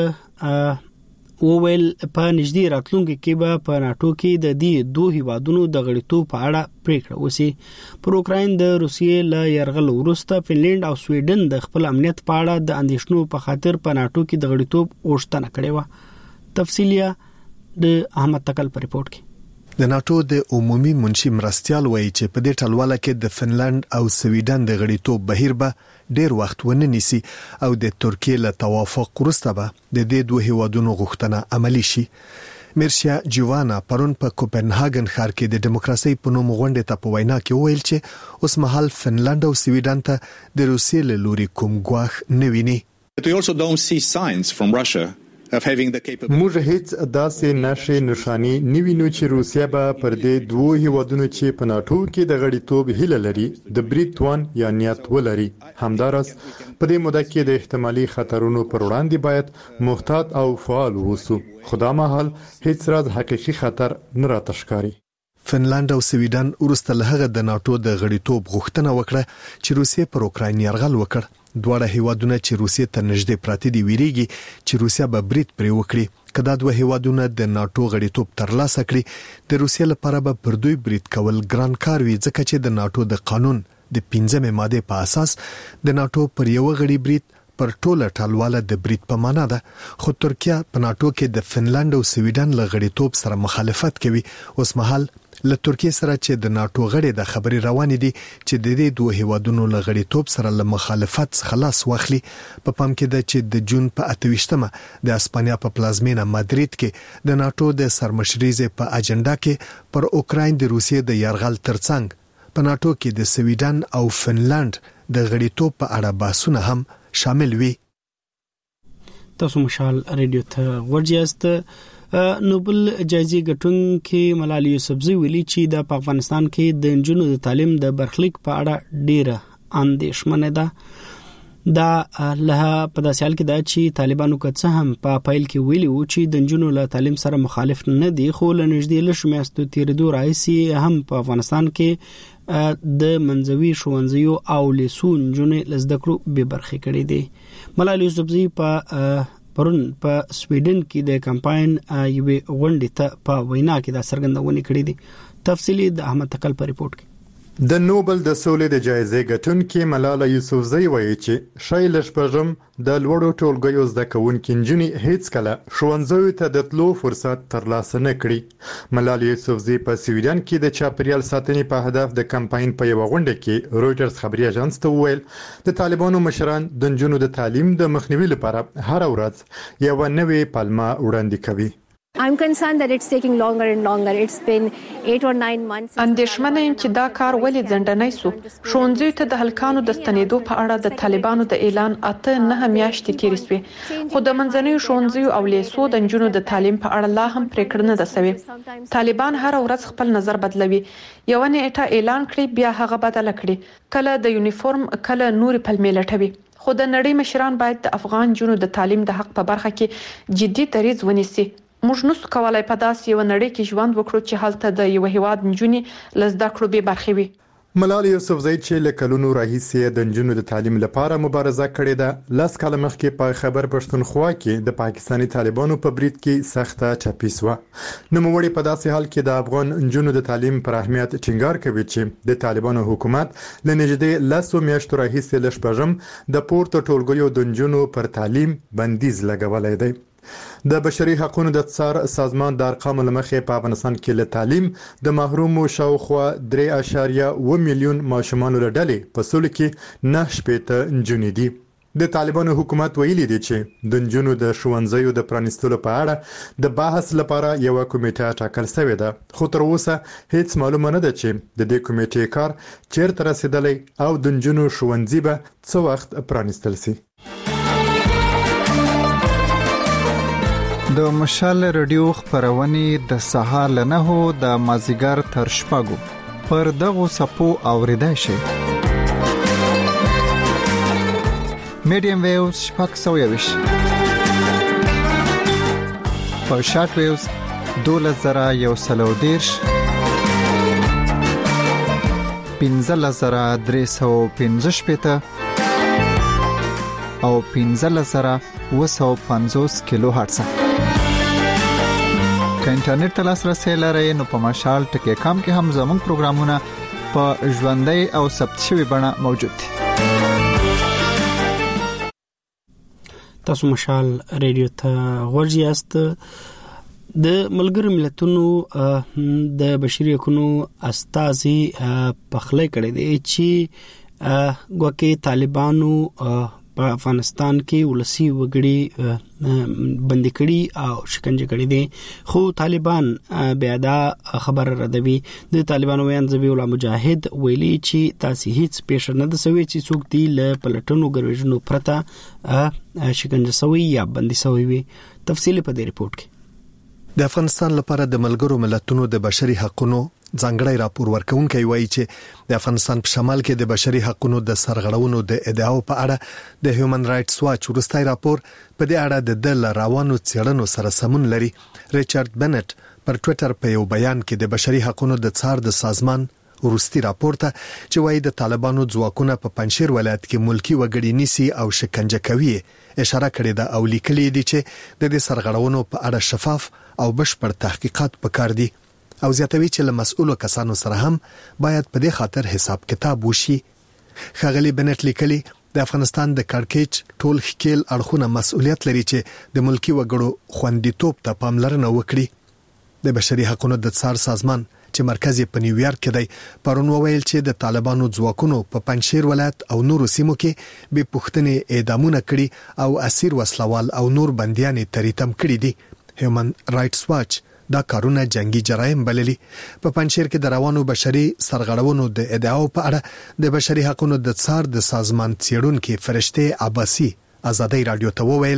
د وویل په نږدې راتلونکي کې به په ناتو کې د دې دوه هیوادونو د غړیتوب په اړه پریکړه وشي پر اوکراین د روسیې له يرغل وروسته فنلند او سویډن د خپل امنیت په اړه د اندیشنو په خاطر په ناتو کې د غړیتوب غوښتنه کړې و تفصیلیا د احمد تکل په ریپورت کې د ناتو د عمومي منشي مرستيال وایي چې په دې ټلواله کې د فنلند او سویډن د غړیتوب بهیر به ډیر وخت ونه نیسي او د ترکیه له توافق وروسته به د دې دوه هیوادونو غوښتنه عملی شي مرشیا جوانا پرون په کوپنهاګن ښار کې د دیموکراسي په نوم غونډه ته په وینا کې ویل چې اوس مهال فنلند او سویډن ته د روسیې له لوري کوم ګواښ نه ویني We also don't see signs from Russia موږ هیڅ داسې نشي نشانی نیوینو چې روسیا به پر دې دوه هیوادونو چې په ناتو کې د غړیتوب هیله لري د بریټوان یا نیت ولري همدارس په دې موده کې د احتمالي خطرونو پر وړاندې باید محتاط او فعال اوسو خدا مهال هیڅ راز حقيقي خطر نه راتښکاري فنلند او سویډن ورسته له هغه د ناتو د غړیتوب غوښتنه وکړه چې روسیه پر اوکراین یرغل وکړ دواړه هیوادونه چې روسیې ته نږدې پراته دي ویریږي چې روسیا به برید پرې وکړي کله دوه هیوادونه د ناتو غړیتوب ترلاسه کړي د روسیې لپاره به پر دوی برید کول ګران کار وي ځکه چې د ناتو د قانون د پنځمې ماده په اساس د ناتو پر یو غړي برید پر ټوله ټالواله د برید په معنا ده خو ترکیه په ناتو کې د فنلند او سویډن له غړیتوب سره مخالفت کوي اوس مهال له ترکیه سره چې د ناتو غړي د خبري روان دي چې د دې دوه هیوادونو له غړیتوب سره له مخالفت خلاص واخلي په پام کې ده چې د جون په اتويشتمه د اسپانیا په پلازمینه مادرید کې د ناتو د سرمشريزه په اجنډا کې پر اوکراین د روسیې د يرغل ترڅنګ په ناتو کې د سویډن او فنلند د غړیتوب په اړه بحثونه هم شامل وي تاسو مشال رادیو ته ورجاست. نوبل جایزې ګټونکې ملالۍ یوسفزۍ ویلي چې د افغانستان کې د نجونو د تعلیم د برخلیک په اړه ډیره اندېښمنه ده. دا له په داسې حال کې دا چې طالبانو که څه هم په پایل کې ویلي وو چې د نجونو له تعلیم سره مخالف نه دي، خو له نږدې لږ میاشتو تېرېدو راهیسې هم په افغانستان کې د منځوي ښوونځیو او لیسو نجونې له زده کړو بې برخې کړي دي. ملالۍ یوسفزۍ په پرون په سویډن کې د کمپاین یوې غونډې ته په وینا کې دا څرګندونې کړې دي. تفصیلی د احمد تکل په ریپورت کې. د نوبل د سولې د جایزې ګټونکې ملاله یوسفزۍ وایي چې شای لشپږم د لوړو ټولګیو زده کوونکې نجونې هیڅ کله ښوونځیو ته د تلو فرصت ترلاسه نه کړي. ملاله یوسفزۍ په سویډن کې د چاپیریال ساتنې په هدف د کمپاین په یوه غونډه کې رویټرز خبري اژانس ته وویل د طالبانو مشران د نجونو د تعلیم د مخنیوي لپاره هر ورځ یوه نوې پلمه وړاندې کوي. I'm concerned that it's taking longer and longer. It's been eight or nine months. اندېښمنه یم چې دا کار ولې ځنډنی سو. ښوونځیو ته د هلکانو د ستنېدو په اړه د طالبانو د اعلان اته نه میاشتې تېرې سوې، خو د منځنیو ښوونځیو او لیسو د نجونو د تعلیم په اړه لا هم پریکړه نه ده سوې. طالبان هر ورځ خپل نظر بدلوي. یو نیټه اعلان کړي بیا هغه بدل کړي، کله د یونیفورم کله نور پلمې لټوي. خو د نړۍ مشران باید د افغان جنو د تعلیم د حق په برخه کې جدي دریځ ونیسي. موږ نسو کولای په داسې یو نړۍ کې ژوند وکړو چې هلته د یو هیواد نجونې له زده کړو بې برخې وي. ملالۍ یوسفزۍ چې له کلونو راهیسې د نجونو د تعلیم لپاره مبارزه کړې ده، لس کاله مخکې په خیبر پښتونخوا کې د پاکستاني طالبانو په برید کې سخته ټپي شوه. نوموړې په داسې حال کې د افغان نجونو د تعلیم پر اهمیت ټینګار کوي چې د طالبانو حکومت له نږدې لسو میاشتو راهیسې له شپږم د پورته ټولګیو د نجونو پر تعلیم بندیز لګولی دی. د بشري حقوقو د څار سازمان د ارقامو لمخې په افغانستان کې له تعلیم د محرومو شاوخوا درې اعشاریه اووه میلیون ماشومان له ډلې په سولو کې نه شپېته نجونې دي. د طالبانو حکومت ویلي دی چې د نجونو د ښوونځیو د پرانیستلو په اړه د بحث لپاره یو کمیټه ټاکل شوې ده، خو تر اوسه هیڅ معلومه نه ده چې د دې کمیټې کار چیرته رسیدلی او د نجونو ښوونځي به څه وخت پرانیستل شي. د مشال رادیو خبرونه د سهار له نهو د مازیګر تر شپږو پر دغه سپو اوریدای شي. میډیم ویوز شپږ سوه یویش په شارټ ویوز دولس زره یو سل او دېرش پنځلس زره درې سوه پنځه شپېته او پنځلس زره اووه سوه پنځوس کیلو هرتز. که انټرنیټ ته لاسرسی لرئ نو په مشال ټکی کام کې هم زموږ پروګرامونه په ژوندۍ او ثبت شوي بڼه موجود دي. تاسو مشال رادیو ته غوږ یاست. د ملګرو ملتونو د بشري حقوقو استازي پخلی کړی دی چې ګوکې طالبانو په افغانستان کې ولسی وګړي بندي کړي او شکنجه کړي دي، خو طالبان بیا دا خبر ردوي. د طالبانو ویان ذبیح الله مجاهد ویلي چې تاسو هیڅ پیښه نه ده سوي چې څوک دی له پلټنو ګروژنو پرته شکنجه سوي یا بندي سوي وي. تفصیل په دې ریپورت کې. د افغانستان لپاره د ملګرو ملتونو د بشري حقوقو ځانګړی راپور ورکونکي وایي چې د افغانستان په شمال کې د بشري حقوقو د سرغړونو د ادعاو په اړه د هیومن رائټس واچ وروستي راپور په دې اړه د دل روانو څېړنو سره سمون لري. ریچارډ بنټ پر ټوئیټر په یو بیان کې د بشري حقوقو د څار د سازمان وروستي راپور ته چې وایي د طالبانو ځواکونه په پنځشیر ولایت کې ملکی وګړي نیسي او شکنجه کوي اشاره کړې ده او لیکلي دي چې د دې سرغړونو په اړه شفاف او بشپړ تحقیقات پکار دي او زیاتوي چې له مسؤلو کسانو سره هم باید په دې خاطر حساب کتاب وشي. ښاغلي بنټ لیکلي د افغانستان د کړکېچ ټول ښکیل اړخونه مسؤلیت لري چې د ملکی وګړو خوندیتوب ته پاملرنه وکړي. د بشري حقوقو د څار سازمان چې مرکز یې په نیویارک کې دی پرون وویل چې د طالبانو ځواکونو په پنځشیر ولایت او نورو سیمو کې به پښتنې اعدامونه کړي او اسیر وسلوال او نور بنديان تریتم کړي دي. هیومن رائټس واچ دا کارونه جنگي جرایم بللي. په پنځشیر کې د روانو بشري سرغړونو د ادعاو په اړه د بشري حقوقو د څار د سازمان څېړونکو فرشته عباسي ازادي رادیو ته وویل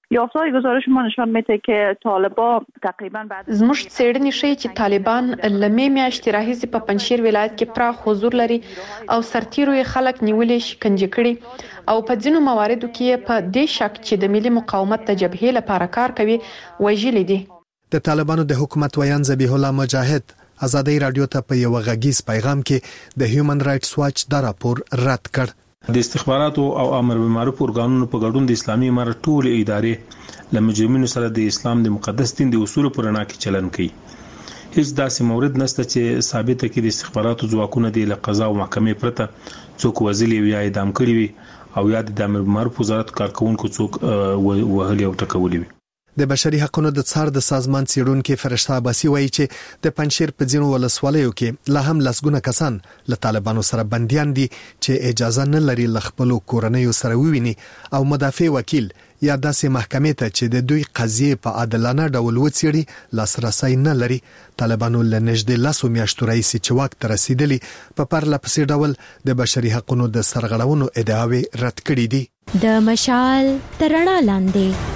یافته‌های گزارش ما نشان میده که طالبان تقریبا بعد زموږ څېړنې ښیي چې طالبان لمې میاشتې راهیسې په پنجشیر ولایت کې پراخ حضور لري او سرتیرو یې خلک نیولې شکنجه کړي او په ځینو مواردو کې په دې شک چې د ملي مقاومت د جبهې لپاره کار کوي وژلي دي. د طالبانو د حکومت ویان ذبیح الله مجاهد ازادي رادیو ته په یو غږیز پیغام کې د هیومن رائټس واچ دا راپور رد کړ. د استخباراتو او امر بالمعروف ارګانونو په ګډون د اسلامي امارت ټول ادارې له مجرمینو سره د اسلام د مقدس دین د اصولو پر رڼا کې چلن کوي. هیڅ داسې مورد نشته چې ثابته کړي د استخباراتو ځواکونه د قضا او محکمې پرته څوک وزلي یا اعدام کړي وي او یا د امر بالمعروف وزارت کارکونکو څوک وهلي او ټکولي وي. د بشري حقوقو د څار د سازمان څیړونکو فرشته عباسي وایي چې د پنجشیر په ځینو ولسوالیو کې لا هم لسګونه کسان له طالبانو سره بنديان دي چې اجازه نه لري خپل کورنۍ سره وویني او مدافع وکیل یا داسې محکمې ته چې د دوی قضیه په عادلانه ډول وڅېړي لاسرسي نه لري. طالبانو له نږدې لاسو میاشتو راهیسې چې واک ته رسیدلي په پرله پسې ډول د بشري حقوقو د سرغړونو ادعاوې رد کړې دي. د مشال ترڼا لاندې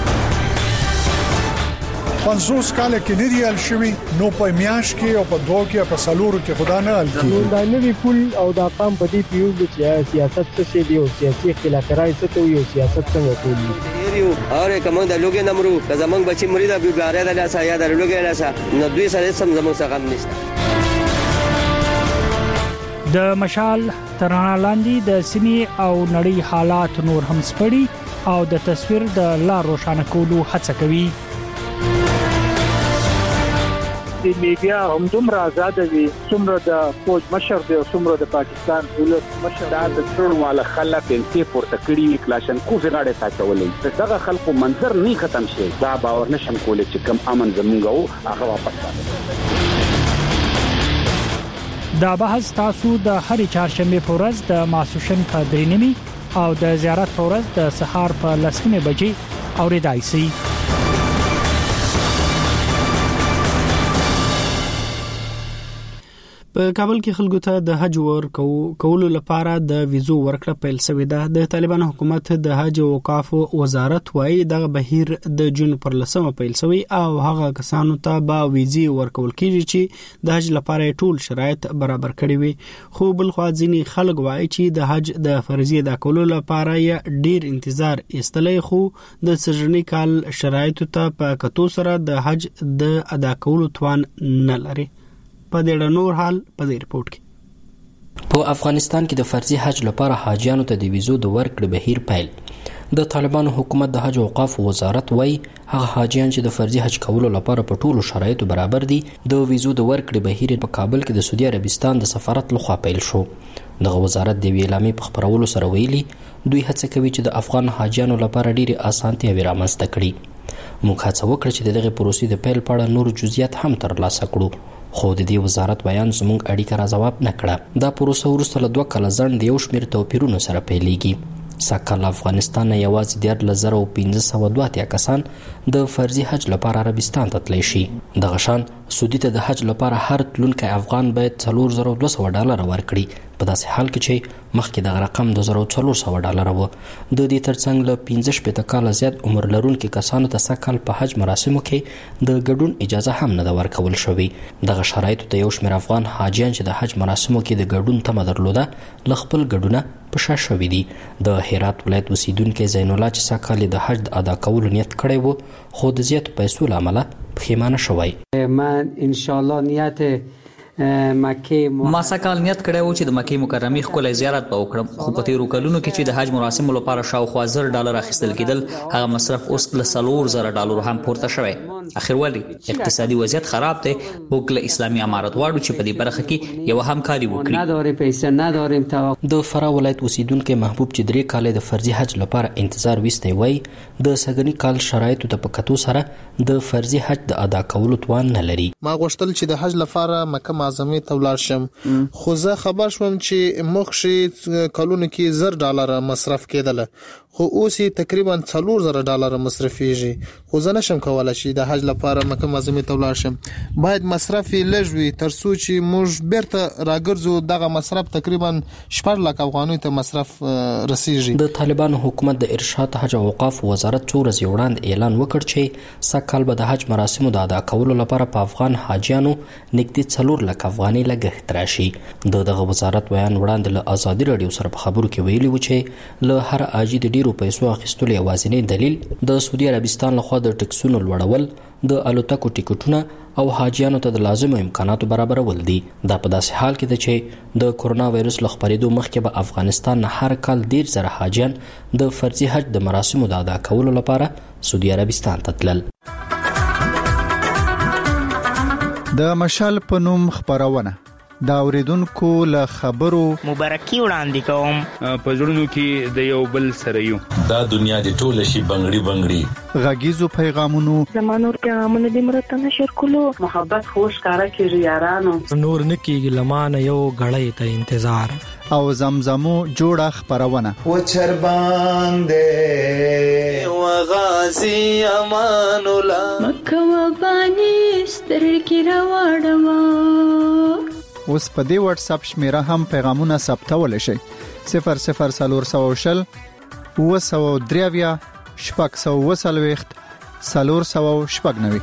پنځوس کال کې نه دی ال شوی نو په میاش کې او په دوه کې په سالورو کې خدا نه ال کی دا نوی پول او دا قام په دې پیو چې سیاست څه دی او سیاسي خلافکارای څه ته یو سیاست څنګه کوي یو اوره کوم د لوګي نمرو زمنګ بچی مرید بیګاره د لاسه یا د لوګي لاسه نو دوی سره سم زموږ څخه غم نشته. د مشال ترڼا لاندې د سیمې او نړۍ حالات نور هم سپړي او د تصویر د لار روښانه کولو هڅه کوي. د میډیا هم دومره آزاد دي څومره د فوج مشر دی او څومره د پاکستان ولس مشر دا د څړو والا خلک انتي پورته کړی کلاشن کو غاړه ساتولې دغه خلکو منظر نه ختم شي دا باور نشم کولای چې کم امن زمونږ هغه واپس راځي. دا بحث تاسو د هرې چهارشنبه په ورځ د ماسوشن په درې نیمه او د زیارت په ورځ د سهار په لسمه بجې اوریدای شئ. په کابل کې خلکو ته د حج ور کولو لپاره د ویزو ورکړه پیل شوې ده. د طالبان حکومت د حج او اوقاف وزارت وايي د بهیر د جون پر لسمه پیل شوی او هغه کسانو ته به ویزي ورکول کیږي چې د حج لپاره ټول شرایط برابر کړي وي. خو بل خو ځینې خلک وايي چې د حج د فرضیه د کولو لپاره یې ډیر انتظار ایستلې خو د سرجنی کال شرایط ته په کتو سره د حج د ادا کولو توان نه لري. په دې نور حال په دې رپورت کې په افغانستان کې د فرضي حج لپاره حاجیانو ته د ویزو د ورکړې بهیر پیل. د طالبانو حکومت د حج او اوقاف وزارت وايي هغه حاجیان چې د فرضي حج کولو لپاره په ټولو شرایطو برابر دي د ویزو د ورکړې بهیر په کابل کې د سعودي عربستان د سفارت لخوا پیل شو. دغه وزارت د ویلامې په خبرولو سره ویلي دوی هڅه کوي چې د افغان حاجیانو لپاره ډېری اسانتیاوې رامنځته کړي. موږ هڅه وکړه چې دغه پروسې د پیل په اړه نور جزئیات هم ترلاسه کړو خو د دې وزارت بیان زموږ اړیکه را جواب نه کړه. دا پروسه وروسته له دوه کال ځنډ یو شمېر توپیرونو سره پیلېږي. ساکال افغانستان نه یوازې د دیارلس زره او پنځه سوه دوه اتیا کسان د فرضي حج لپاره عربستان ته تللی شي. دغه شان سعودي ته د حج لپاره هر تلونکی افغان باید څلور زره دوه سوه ډالر ورکړي په داسې حال کې چې مخکې دغه رقم دوه زره څلور سوه ډالر و. د دې ترڅنګ له پنځه شپېته کاله زیات عمر لرونکو کسانو ته سږ کال په حج مراسمو کې د ګډون اجازه هم نه ده ورکول شوې. دغه شرایطو ته یو شمېر افغان حاجیان چې د حج مراسمو کې د ګډون تمه درلوده له خپل ګډونه په شا شوي دي. د هرات ولایت اوسیدونکی زین الله چې سږ کال د حج د ادا کولو نیت کړی و خو د زیاتو پیسو له امله پښیمانه شوی. من ان شاء الله نیت مکه ما سکال نیت کړی و چې د مکه مکرمه ښکلی زیارت به وکړم خو په تیرو کلونو کې چې د حج مراسمو لپاره شاوخوا زر ډالر اخیستل کېدل هغه مصرف اوس له څلور زره ډالرو هم پورته شوی. اخر ولې اقتصادي وضعیت خراب دی. موږ له اسلامي امارت غواړو چې په دې برخه کې یو همکاري وکړي. نداریم پیسې نداریم توقع. د فراه ولایت اوسیدونکو محبوب چې درې کال د فرضي حج لپاره انتظار وستی وای د سګنی کال شرایطو ته په کتو سره د فرضي حج د ادا کولو توان نه لري. ما غوښتل چې د حج لپاره مکه معظمه ته ولاړ شم خو زه خبر شوم چې مخ شي کلونو کې زر ډالر مصرف کېدل خو اوس تقریبا څلور زره ډالر مصرفيږي خو زه نشم کولای چې د حج لپاره مکه معظمه ته ولاړ شم. باید مصرف لږ وي تر څو چې موږ بیرته راګرځو. دغه مصرف تقریبا شپږ لک افغانۍ ته مصرف رسیږي. د طالبانو حکومت د ارشاد حج او اوقاف وزارت څو ورځې وړاندې اعلان وکړ چې سږکال به د حج مراسمو د ادا کولو لپاره په افغان حاجیانو نږدې څلور لک افغانۍ لګښت راشي. د دغه وزارت بیان وړاندې له ازادي راډیو سره په خبرو کې ویلي و چې له هر حاجي د ډیرو پیسو اخیستلو یوازینی دلیل د سعودي عربستان لخوا د ټکسونو لوړول، د الوتکو ټیکټونه او حاجیانو ته د لازمو امکاناتو برابرول دي. دا په داسې حال کې ده چې د کورونا وایرس له خپرېدو مخکې به افغانستان نه هر کال ډیر زره حاجیان د فرضي حج د مراسمو د ادا کولو لپاره سعودي عربستان ته تلل. د مشال په نوم خبرونه دا اوریدونکو له خبرو مبارکي وړاندې کوم. په زړونو کې د یو بل سره یو دا دنیا د ټوله شي بنگړي بنگړي غږیزو پیغامونو زمانور پیغامونه د مرته نشر کولو محبت خوش کارا کیږي یارانو نور نکیږي لمانه یو غړې ته انتظار او زمزمو جوړه خبرونه و چر باندې و غازی امان الله مکه و بانی سترګې راوړم. اوس په دې واتس اپ شمیره هم پیغامونه ثبتول شي صفر صفر سلور سو شل و سو دریویا شپږ سو وسلويخت سلور سو شپږ نوي.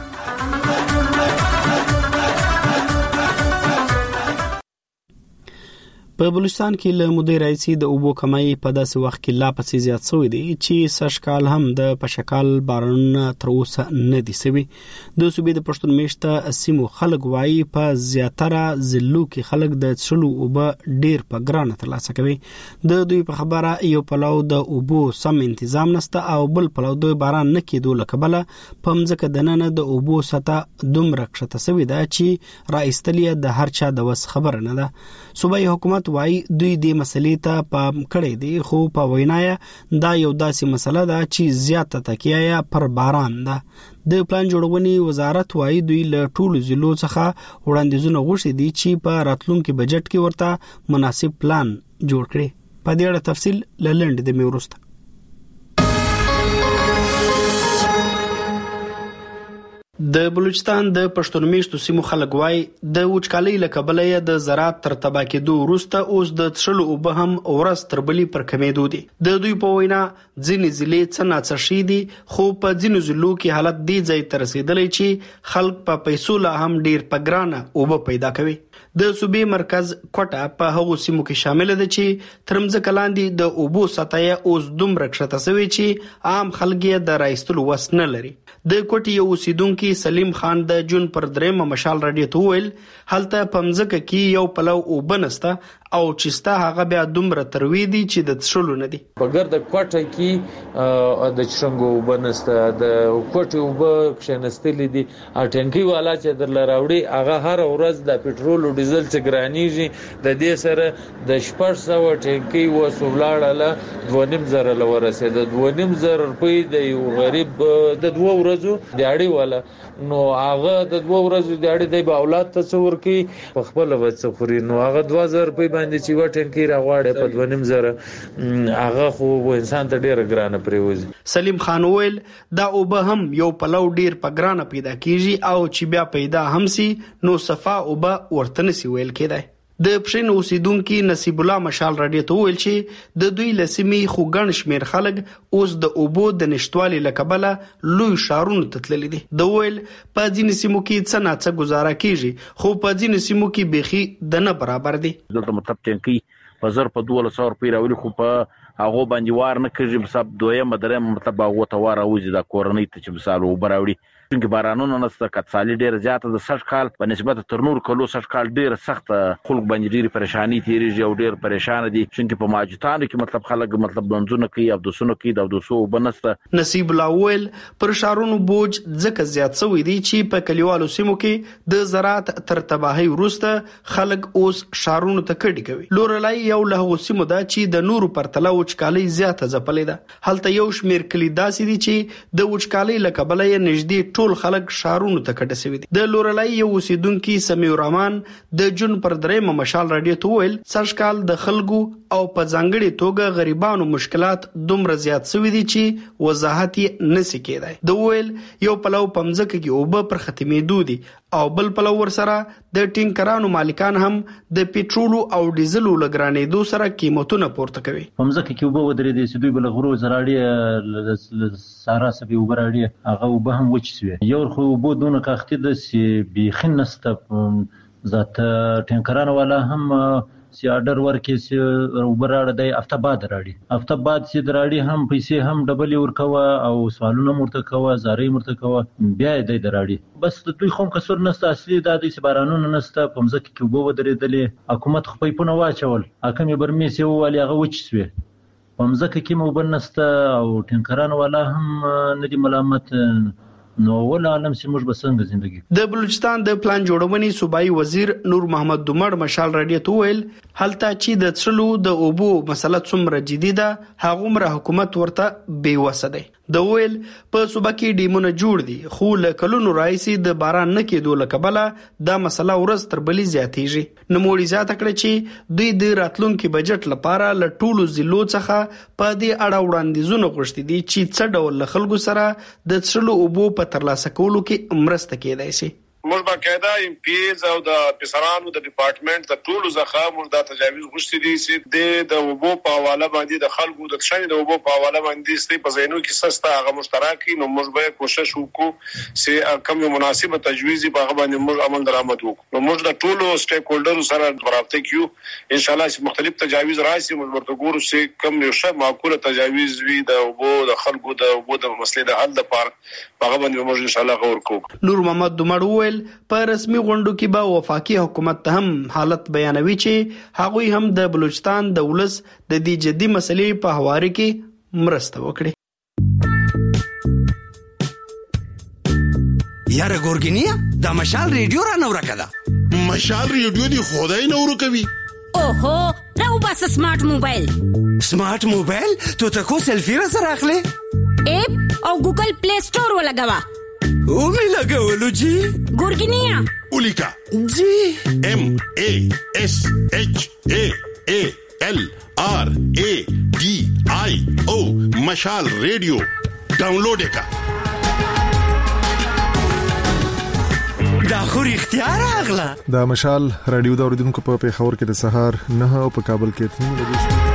په بلوچستان کې له مودې راځي د اوبو کمای په داسې وخت کې لا پسې زیات شوی دی چې سشکال هم د پشکال بارانونه تر اوسه نه دي سوي. د صوبې د پښتون میشته سیمو خلک وایي په زیاتره ضلعو کې خلک د څلو اوبه ډیر په ګرانه ترلاسه کوي. د دوی په خبره یو پلاو د اوبو سم تنظیم نشته او بل پلاو د باران نه کېدو لکبله په مځکه دننه د اوبو سطح دومره کښته سوي ده چې راایستلې د هر چا د وس خبره نه ده. صوبایي حکومت وای دوی دې مسلې ته پام کړی دی خو په وینایا دا یو داسې مسله ده چې زیاته تکیه پر باران ده. د پلان جوړونې وزارت وای دوی له ټولو ضلعو څخه وړاندیزونه غوښتي دي چې په راتلونکي بجټ کې ورته مناسب پلان جوړ کړي. په دې اړه تفصیل لړند د میورسته. د بلوچستان د پښتون میشتو سیمو خلک وای د وچکالۍ له کبله د زراعت تر تبا کېدو وروسته اوس د څښلو اوبه هم ورځ تر بلې پر کمېدو دي. د دوی په وینا ځینې ضلع څه ناڅه شي دي خو په ځینو ضلعو کې حالت دې ځای ته رسېدلی چې خلک په پیسو لا هم ډیر په ګرانه اوبه پیدا کوي. د صوبې مرکز کوټه په هغو سیمو کې شامل ده چې تر مځکه لاندې د اوبو سطح اوس دومره کښته شوې چې عام خلک یې د راایستلو وس نه لري. د کوټې یو اوسیدونکي سلیم خان د جون پر درېمه مشال راډیو ته وویل هلته په مځکه کې یو پلو اوبه نسته او چې ستا هغه بیا دومره تروي دي چې د څښلو نه دي. په ګرد کوټه کې د چشنګو اوبه نسته، د کوټې اوبه کښېنستلې دي. ټینکۍ والا چې درله راوړي هغه هر ورځ د پټرول او ډیزل چې ګرانیږي د دې سره د شپږ سوه ټینکۍ وسو ولاړله دوه نیم زره له ورسېده. دوه نیم زره روپۍ د یو غریب د دوه ورځو دیاړي والا نو هغه د دوه ورځو دیاړي دی به اولاد ته څه ورکوي په خپله به څه خوري. نو هغه دوه زره روپۍ باندې چې یوه ټینکۍ راغواړي په دوه نیم زره هغه خو انسان ته ډېره ګرانه پرېوځي. سلیم خان وویل دا اوبه هم یو پلو ډیر په ګرانه پیدا کیږي او چې بیا پیدا هم سي نو صفا اوبه ورته نسي ویل کېدای. د پښین اوسیدونکو نصیب الله مشال راډیو ته ویل چې د دوی لسمې خو ګڼ شمیر خلک اوس د اوبو د نشټوالي لکبله لوی شارونو ته تللي دي. د ویل په ځینې سیمو کې څه ناڅه گزاره کیږي خو په ځینې سیمو کې بيخي د نه برابر دي. دلته مطلب ټینکۍ په زر په دوه سوه روپۍ راولي خو په هغه باندې وار نه کېږي. مثلا دویم دریم مطلب هغه ته وار اوځي د کورنۍ ته چې مثال اوبه راوړي چې بارانونه نسته کڅالي ډېر زیاته د سږ کال په نسبت تر نور کلو سږ کال ډېر سخت خلک باندې ډېر پریشانی تیریږي او ډېر پریشان دي چې په ماجتانو کې مطلب خلک مطلب دنځونه کوي او د سونو کې د دوسو وبنسته. نصیب الله ویل پر شارونو بوج ځکه زیات شوی دی چې په کلیوالو سیمو کې د زراعت تر تباہي وروسته خلک اوس شارونو ته کډي کوي. لورلای یو له سیمو دا چې د نورو پرتله وچکالۍ زیاته ځپلې ده. هلته یو شمیر کلی داسې دي چې د وچکالۍ لکبله یې نږدې ټول خلک شارونو ته کډه شوي دي. د لورلای یو اوسیدونکو سمیع الرحمن د جون پر درېمه مشال رادیو ته ویل سرشکال د خلکو او په ځانګړي توګه غریبانو مشکلات دومره زیات شوي دي چې وضاحت یې نشي کېدای. د ویل یو پلو پمځکه کې اوبه پر ختمېدو دي او بل پلو ورسره د ټینکرانو مالکان هم د پېټرولو او ډیزلو لګرانېدو سره قیمتونه پورته کوي. پمځکه کې اوبه ودرېدې چې دوی بل غرو زراړي سارا سبي اوبه راړي هغه اوبه هم وچ شوي. یو خو اوبه دونه کاختي ده چې بیخي نسته ذات ټینکرانو والا هم سی آرډر ورکې چې اوبه راړه دی هفته بعد راړي هفته بعد چې راړي هم پیسې هم ډبلې ورکوه او سوالونه مرته کوه زارۍ مرته کوه بیا یې دی راړي. بس د دوی خو کسر نسته اصلي دا دی چې بارانونه نسته په مځکه کې اوبه ودرېدلې حکومت خو پیپونه واچول حکم یې برمیس یې وویل هغه وچ شوې په مځکه کې اوبه نسته او ټینکران والا هم نه دي ملامت نو ول عالم چې موږ به څنګه زندگی. د بلوچستان د پلان جوړونې صوبایي وزیر نور محمد دومړ مشال رادیو ته ویل هلته چې د څلو د اوبو مسله څومره جدي ده هغومره حکومت ورته بیوسه دی. د ویل په صوبه کې ډیمونه جوړ دي خو له کلونو راځي د باران نه کېدو له کبله دا مسله ورځ تر بلې زیاتېږي. نوموړي زیاته کړه چې دوی د راتلونکي بجټ لپاره له ټولو ضلعو څخه په دې اړه وړاندیزونه غوښتي دي چې څه ډول له خلکو سره د څلو اوبو په ترلاسه کولو کې مرسته کېدای شي. موږ باقاعده ام پی ایز او د افسرانو د ډپارټمنټ د ټولو ځخه موږ د تجاویز غوښتي دي چې د اوبو په حواله باندې د خلکو د شنه د اوبو په حواله باندې ستې په زینو کې سسته هغه مشترکي نو موږ به کوشش وکړو چې کوم مناسبه تجویز په هغه باندې موږ عمل درآمد وکړو. نو موږ د ټولو سټیک هولډرو سره رابطه کیو ان شاء الله چې مختلف تجاویز راشي موږ ورته ګورو چې کوم یو شه معقوله تجاویز وي د اوبو د خلکو د اوبو د مسلې د حل لپاره هغه باندې موږ ان شاء الله غور کوو. نور محمد دومړ ویل په رسمي غونډو کې به وفاقي حکومت ته هم حالت بیانوي چې هغوی هم د بلوچستان د ولس د دې جدي مسلې په حواله کې مرسته وکړي. یاره ګورګینیا دا مشال ریډیو را نو راکړه. مشال ریډیو دی خدای نو ورکوي. اوهو راو بس سمارټ موبایل. سمارټ موبایل ته تاسو سلفي را سره اخلي اپ او ګوګل پلی سٹور ولګوا او می لګولو جی ګورګینیا اولیکا جی ام ا اس اچ ا ا ال ار ا ډي آی او مشال ریډیو ډاونلوډ کا. دا خو اختیار اغلا دا مشال رادیو د اوریدونکو په پیښور کې د سهار نه او په کابل کې تنو لګیږي.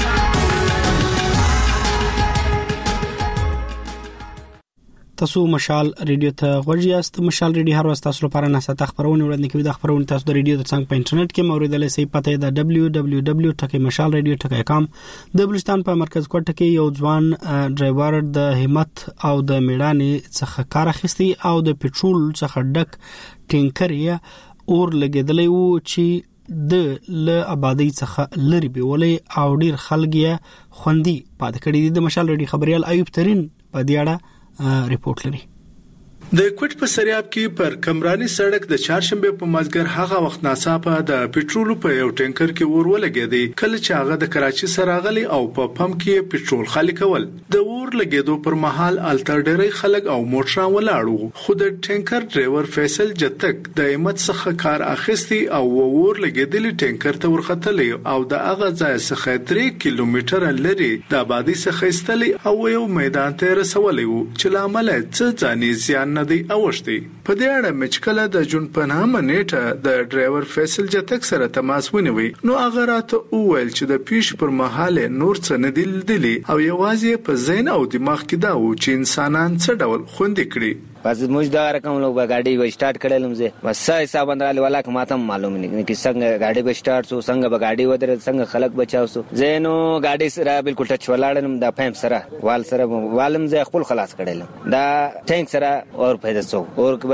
تاسو مشال ریډیو ته غوږی یاست. مشال ریډیو هر وخت تاسو لپاره نه ساته خبرونه وړاندې کوي. د خبرونه تاسو د ریډیو د څنګه په انټرنیټ کې موریدلې سي پته ده دبلیو دبلیو دبلیو ډاٹ مشال ریډیو ډاٹ کام. د بلوچستان په مرکز کوټه کې یو ځوان ډرایور د همت او د میړانې څخه کار اخیستی او د پېټرول څخه ډک ټینکر یې اور لګیدلی وو چې د ل آبادی څخه لری بیولې او ډیر خلک یې خوندي پاتې کړي دي. د مشال ریډیو خبريال ایوب ترين په دې اړه ریپورت لري. د کوټ په سریاب کې پر کمرانی سړک د چهارشنبه په مازګر هغه وخت ناڅاپه د پېټرول په یو ټینکر کې اور ولګېدی کله چې هغه د کراچي سره غلي او په پمپ کې پېټرول خالي کول. د اور لګېدو پر مهال الټر ډېری خلک او موټران ولاړو خو د ټینکر ډرایور فیصل جتک د همت څخه کار اخیستی او اور لګېدلی ټینکر ته ورختلې او د هغه ځای څخه درې کیلومتر لري د آبادی څخه استلی او یو میدان ته رسولې وو چې لامل څه ځاني زیان ندی اوشتي. په دې اړه مچکله د جون پنامه نیټه د ډرایور فیصل جتک سره تماس ونیوي نو هغه راته وویل چې د پیش پر مهال نور څه نه دي او یوازې په ذهن او دماغ کې دا و چې انسانان څه ډول خوندې کړي. بس موږ دا رقم لوګ गाड़ी و سٹارټ کړلم زه بس حساب اندال والا که ماته معلوم نه کی څنګه गाड़ी به سٹارټ سو څنګه به गाड़ी ودر څنګه خلک بچاو سو زینو गाड़ी سره بالکل ټچ ولاړم دا فهم سره وال سره والم زه خپل خلاص کړلم دا ټینک سره اور پیدا سو اور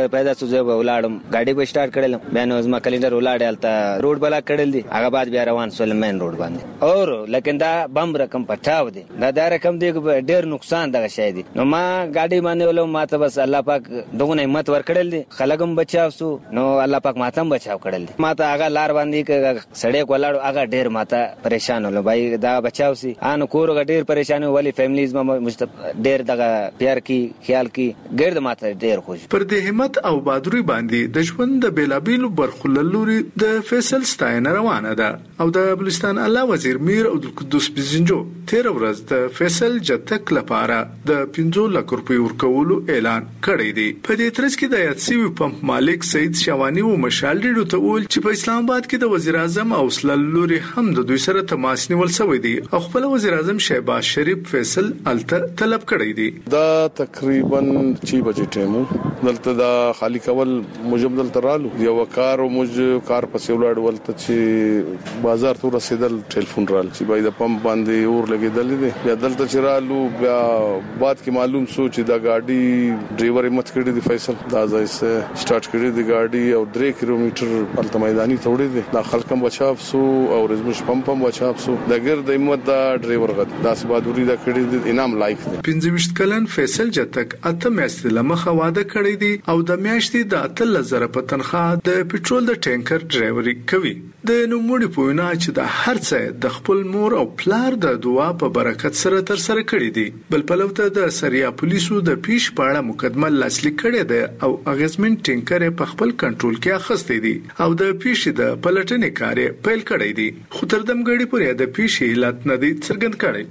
پیدا شو زه ولاړم ګاډي به سٹارټ کړل بیا نو زما کلندر ولاړ الته روډ بلا کړل دي هغه بعد بیا روان سول مین روډ باندې اور لیکن دا بم رقم پټاو دي دا دا رقم دی ډیر نقصان دغه شي دي نو ما ګاډي باندې ولو ما ته بس الله پاک دغه همت ور کړل دي خلګم بچاو سو نو الله پاک ماتم بچاو کړل دي ما ته هغه لار باندې سړی کولاړو هغه ډیر ماته پریشان ولو بھائی دا بچاو سي ان کور ډیر پریشان ولی فیملیز ما ډیر دغه پیار کی خیال کی ګرد ماته ډیر خوش پر دې همت او بادري باندې د ژوند د بیلابیلو برخللوري د فیصل ستاینه روانه ده او د بلوچستان الله وزیر میر عبدالقدوس بزنجو تیر ورځ د فیصل جتک لپاره د پنځه لک روپۍ ورکولو اعلان کړی دی په دې ترڅ کې د یاتسیوي پمپ مالک سید شوانی و مشال ډیډو ته ول چې په اسلام آباد کې د وزیر اعظم او سللوري هم د دوی سره تماس نیول شوی دی او خپل وزیر اعظم شهباز شریف فیصل الته طلب کړی دی دا تقریبا چې بجې ټیمو دلته دا خالی کول موجب دلته رالو یو کار او موج کار پسې ولاړ ولته چې بازار ته رسیدل ټلیفون رال چې بای د پمپ باندې اور لګیدل دي بیا دلته چې رالو بیا بعد کې معلوم شو چې دا ګاډي ډرایور مت کړی دی فیصل دا ځای سه سٹارټ کړی دی ګاډي او درې کیلومتر الته میداني توړي دي دا خلکم بچاو سو او رزمش پمپ هم بچاو سو د ګرد همت دا ډرایور غد دا سبادوري دا کړی دی انعام لایق دی پنځه ویشت کلن فیصل جتک اته میاشتې لمخه واده کړی دی او د میاشتې د اتل زره په تنخواه د پټرول د ټانکر ډرایوري کوي د نوموړي په وینا چې د هر څه د خپل مور او پلار د دعا په برکت سره تر سره کړی دی بل پلوته د سریا پولیسو د پیش پاړه مقدمه لاسلیک کړی دی او اغیزمن ټانکر په خپل کنټرول کې اخستې دي او د پیش د پلټنې کار پیل کړی دی خو تر دمګړي پورې د پیش علت نه دی څرګند کړی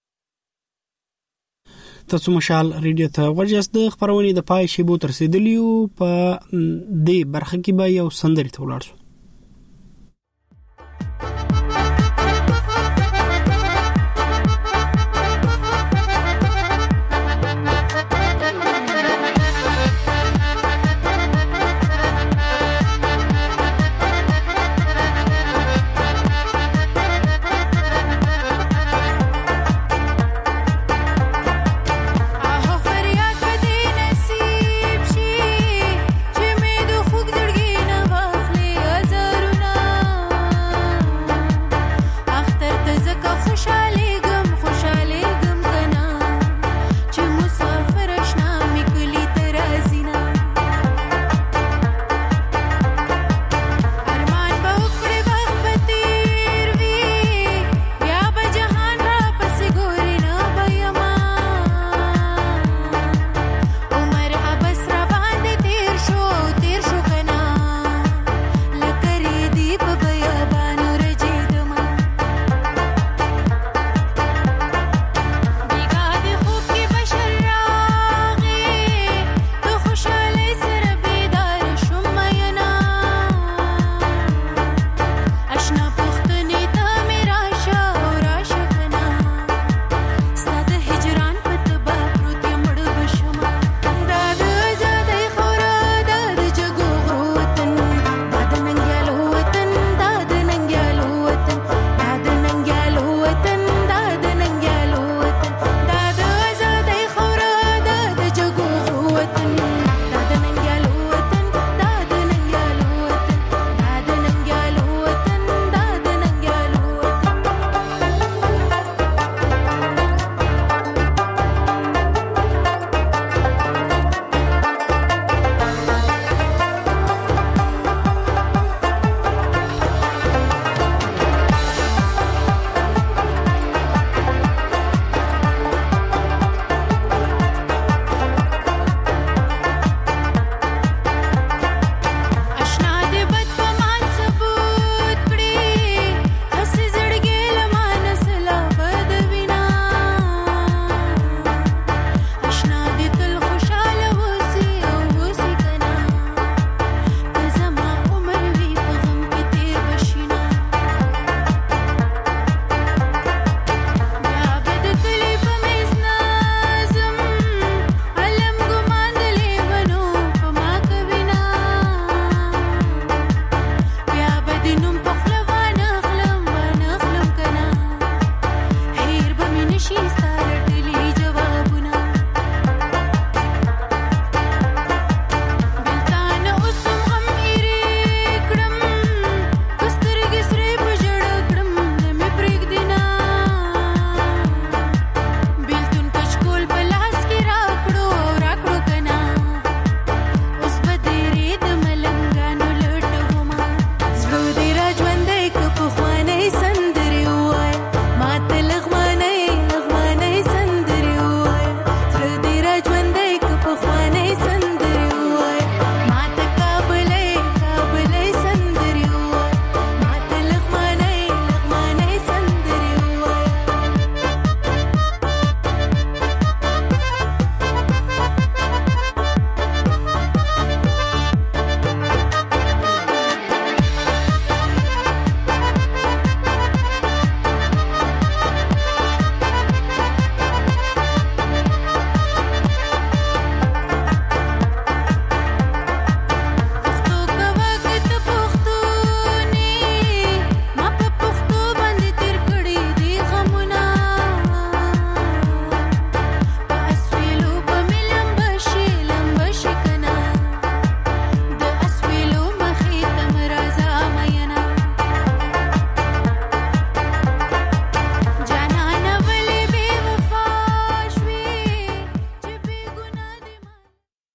تاسو مشال ریډیو ته ورجست د خبرونې د پای شیبو تر رسیدلیو په دې برخه کې به یو سندري ته ولاړ شو